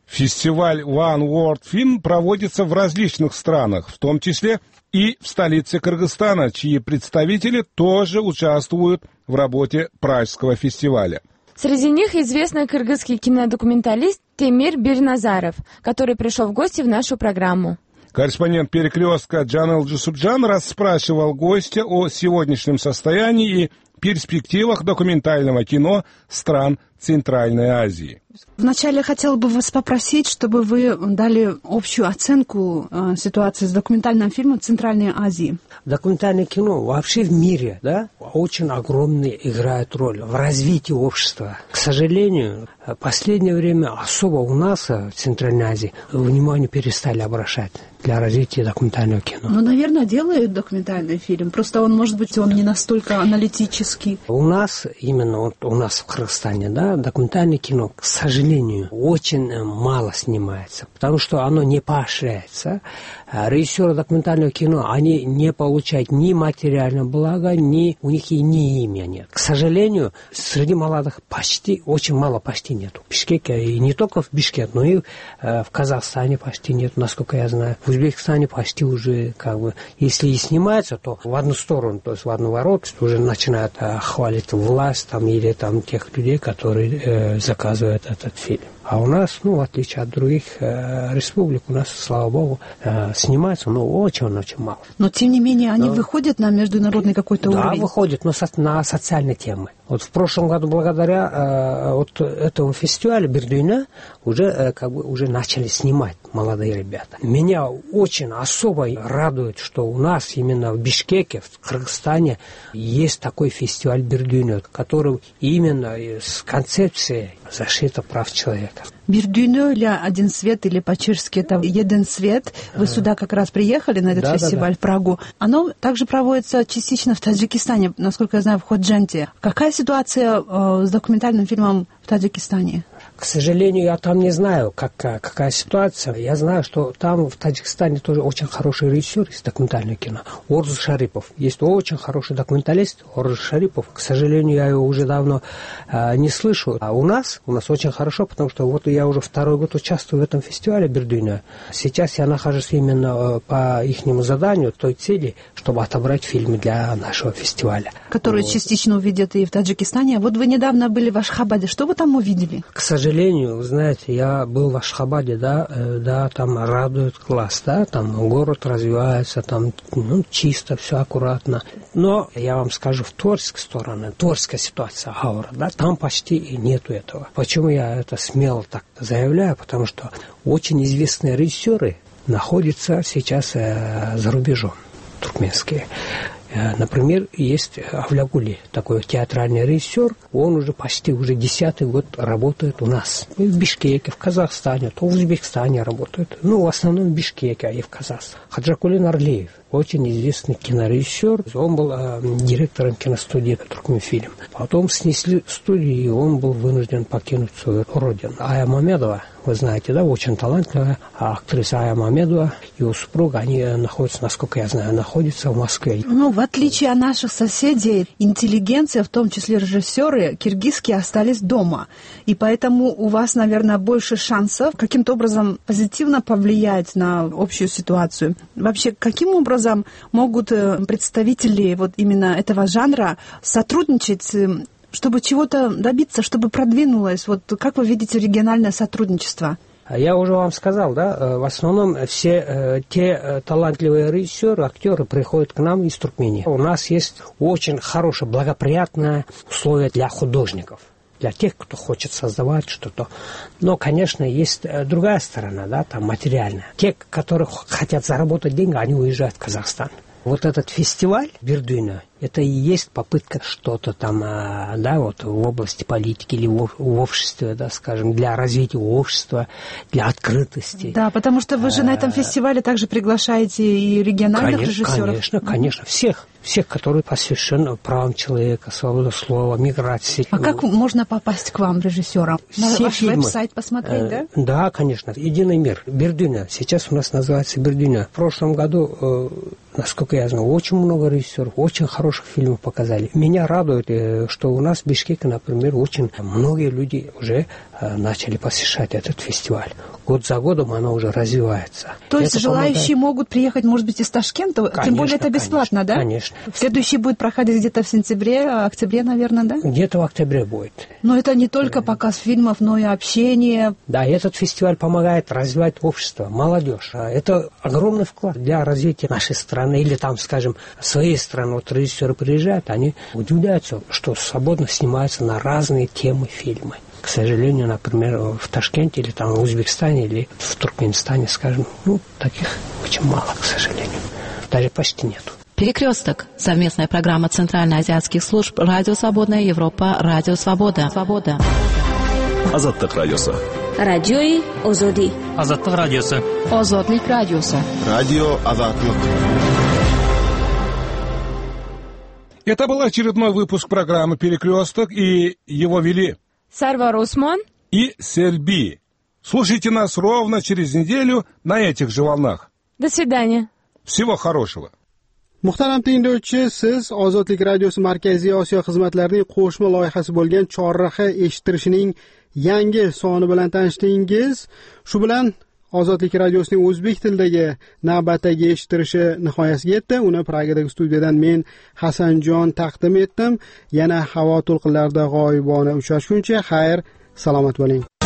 Фестиваль One World Film проводится в различных странах, в том числе и в столице Кыргызстана, чьи представители тоже участвуют в работе Пражского фестиваля. Среди них известный кыргызский кинодокументалист Темир Бирназаров, который пришел в гости в нашу программу. Корреспондент «Перекрестка» Джанел Джусупджан расспрашивал гостя о сегодняшнем состоянии и перспективах документального кино стран Центральной Азии. Вначале я хотела бы вас попросить, чтобы вы дали общую оценку э, ситуации с документальным фильмом Центральной Азии. Документальное кино вообще в мире, да, очень огромную играет роль в развитии общества. К сожалению, в последнее время особо у нас в Центральной Азии внимание перестали обращать для развития документального кино. Ну, наверное, делают документальный фильм, просто он, может быть, он не настолько аналитический. У нас, именно вот у нас в Кыргызстане, да, документальное кино, к сожалению, очень мало снимается, потому что оно не поощряется. Режиссеры документального кино, они не получают ни материального блага, ни у них и ни имя нет. К сожалению, среди молодых почти, очень мало почти нет. В Бишкеке, и не только в Бишкеке, но и в Казахстане почти нет, насколько я знаю. В Узбекистане почти уже, как бы, если и снимается, то в одну сторону, то есть в одну ворот, уже начинают э, хвалить власть там, или там, тех людей, которые э, заказывают этот фильм. А у нас, ну, в отличие от других э, республик, у нас, слава богу, э, снимается, но очень-очень мало. Но, тем не менее, они но... выходят на международный какой-то да, уровень? Да, выходят, но со, на социальные темы. Вот в прошлом году, благодаря э, вот этому фестивалю Бердюйна, уже, э, как бы, уже начали снимать молодые ребята. Меня очень особо радует, что у нас именно в Бишкеке, в Кыргызстане, есть такой фестиваль Бердюйна, который именно с концепцией защиты прав человека. Бердюйно или один свет, или по-чешски это един свет. Вы а, сюда как раз приехали на этот да, фестиваль да, да. в Прагу. Оно также проводится частично в Таджикистане, насколько я знаю, в Ходженте. Какая ситуация э, с документальным фильмом в Таджикистане? К сожалению, я там не знаю, как, какая ситуация. Я знаю, что там в Таджикистане тоже очень хороший режиссер из документального кино. Орз Шарипов. Есть очень хороший документалист Орз Шарипов. К сожалению, я его уже давно э, не слышу. А у нас, у нас очень хорошо, потому что вот я уже второй год участвую в этом фестивале Бердюйна. Сейчас я нахожусь именно э, по ихнему заданию, той цели, чтобы отобрать фильмы для нашего фестиваля. Которые вот. Частично увидят и в Таджикистане. Вот вы недавно были в Ашхабаде. Что вы там увидели? К сожалению, К сожалению, вы знаете, я был в Ашхабаде, да, э, да, там радует глаз, да, там город развивается, там, ну, чисто, все аккуратно. Но я вам скажу, в Торской стороне, Торская ситуация, аура, да, там почти нету этого. Почему я это смело так заявляю? Потому что очень известные режиссеры находятся сейчас э, за рубежом, туркменские. Например, есть Авлягули, такой театральный режиссер, он уже почти уже десятый год работает у нас. И в Бишкеке, в Казахстане, то в Узбекистане работает. Ну, в основном в Бишкеке, а и в Казахстане. Хаджакулин Арлеев, очень известный кинорежиссер, он был э, директором киностудии «Туркменфильм». Потом снесли студию, и он был вынужден покинуть свою родину. Ая Мамедова, вы знаете, да, очень талантливая актриса Ая Мамедова, его супруг, они находятся, насколько я знаю, находятся в Москве. Ну, в отличие от наших соседей, интеллигенция, в том числе режиссеры, киргизские остались дома. И поэтому у вас, наверное, больше шансов каким-то образом позитивно повлиять на общую ситуацию. Вообще, каким образом могут представители вот именно этого жанра сотрудничать, чтобы чего-то добиться, чтобы продвинулось? Вот как вы видите региональное сотрудничество? Я уже вам сказал, да, в основном все э, те э, талантливые режиссеры, актеры приходят к нам из Туркмении. У нас есть очень хорошее, благоприятное условие для художников, для тех, кто хочет создавать что-то. Но, конечно, есть другая сторона, да, там материальная. Те, которые хотят заработать деньги, они уезжают в Казахстан. Вот этот фестиваль Бердюйна, это и есть попытка что-то там, да, вот в области политики или в обществе, да, скажем, для развития общества, для открытости. Да, потому что вы же на этом фестивале также приглашаете и региональных конечно, режиссеров. Конечно, конечно, всех. Всех, которые посвящены правам человека, свободе слова, миграции. А как можно попасть к вам, режиссерам? На ваш фильмы. Веб-сайт посмотреть, э, да? Да, конечно. Единый мир. Бердюйна. Сейчас у нас называется Бердюйна. В прошлом году, э, насколько я знаю, очень много режиссеров, очень хороших фильмов показали. Меня радует, э, что у нас в Бишкеке, например, очень многие люди уже начали посещать этот фестиваль. Год за годом оно уже развивается. То есть это желающие помогает. могут приехать, может быть, из Ташкента? Конечно, Тем более это бесплатно, конечно, да? Конечно. Следующий будет проходить где-то в сентябре, октябре, наверное, да? Где-то в октябре будет. Но это не только показ фильмов, но и общение. Да, этот фестиваль помогает развивать общество, молодежь. Это огромный вклад для развития нашей страны или там, скажем, своей страны. Вот режиссеры приезжают, они удивляются, что свободно снимаются на разные темы фильмы. К сожалению, например, в Ташкенте или там в Узбекистане или в Туркменистане, скажем, ну, таких очень мало, к сожалению. Даже почти нету. Перекресток. Совместная программа Центральноазиатских служб Радио Свободная Европа, Радио Свобода. Свобода. Азаттык радиосы. Радиои Озоди. Азаттык радиосы. Озодлик радиосы. Радио Азаттык. Это был очередной выпуск программы «Перекресток», и его вели Сарвар Усман и Сельби. Слушайте нас ровно через неделю на этих же волнах. До свидания. Всего хорошего. Muhtaram tinglovchi, siz Ozodlik radiosi Markaziy Osiyo xizmatlarining qo'shma loyihasi bo'lgan chorraha eshittirishining yangi soni bilan tanishdingiz. Shu bilan Ozodlik radiosining o'zbek tilidagi navbatdagi eshittirishi nihoyasiga yetdi. Uni Pragadagi studiyadan men Hasanjon taqdim etdim. Yana havo to'lqinlarida g'oyibona uchrashguncha xayr, salomat bo'ling.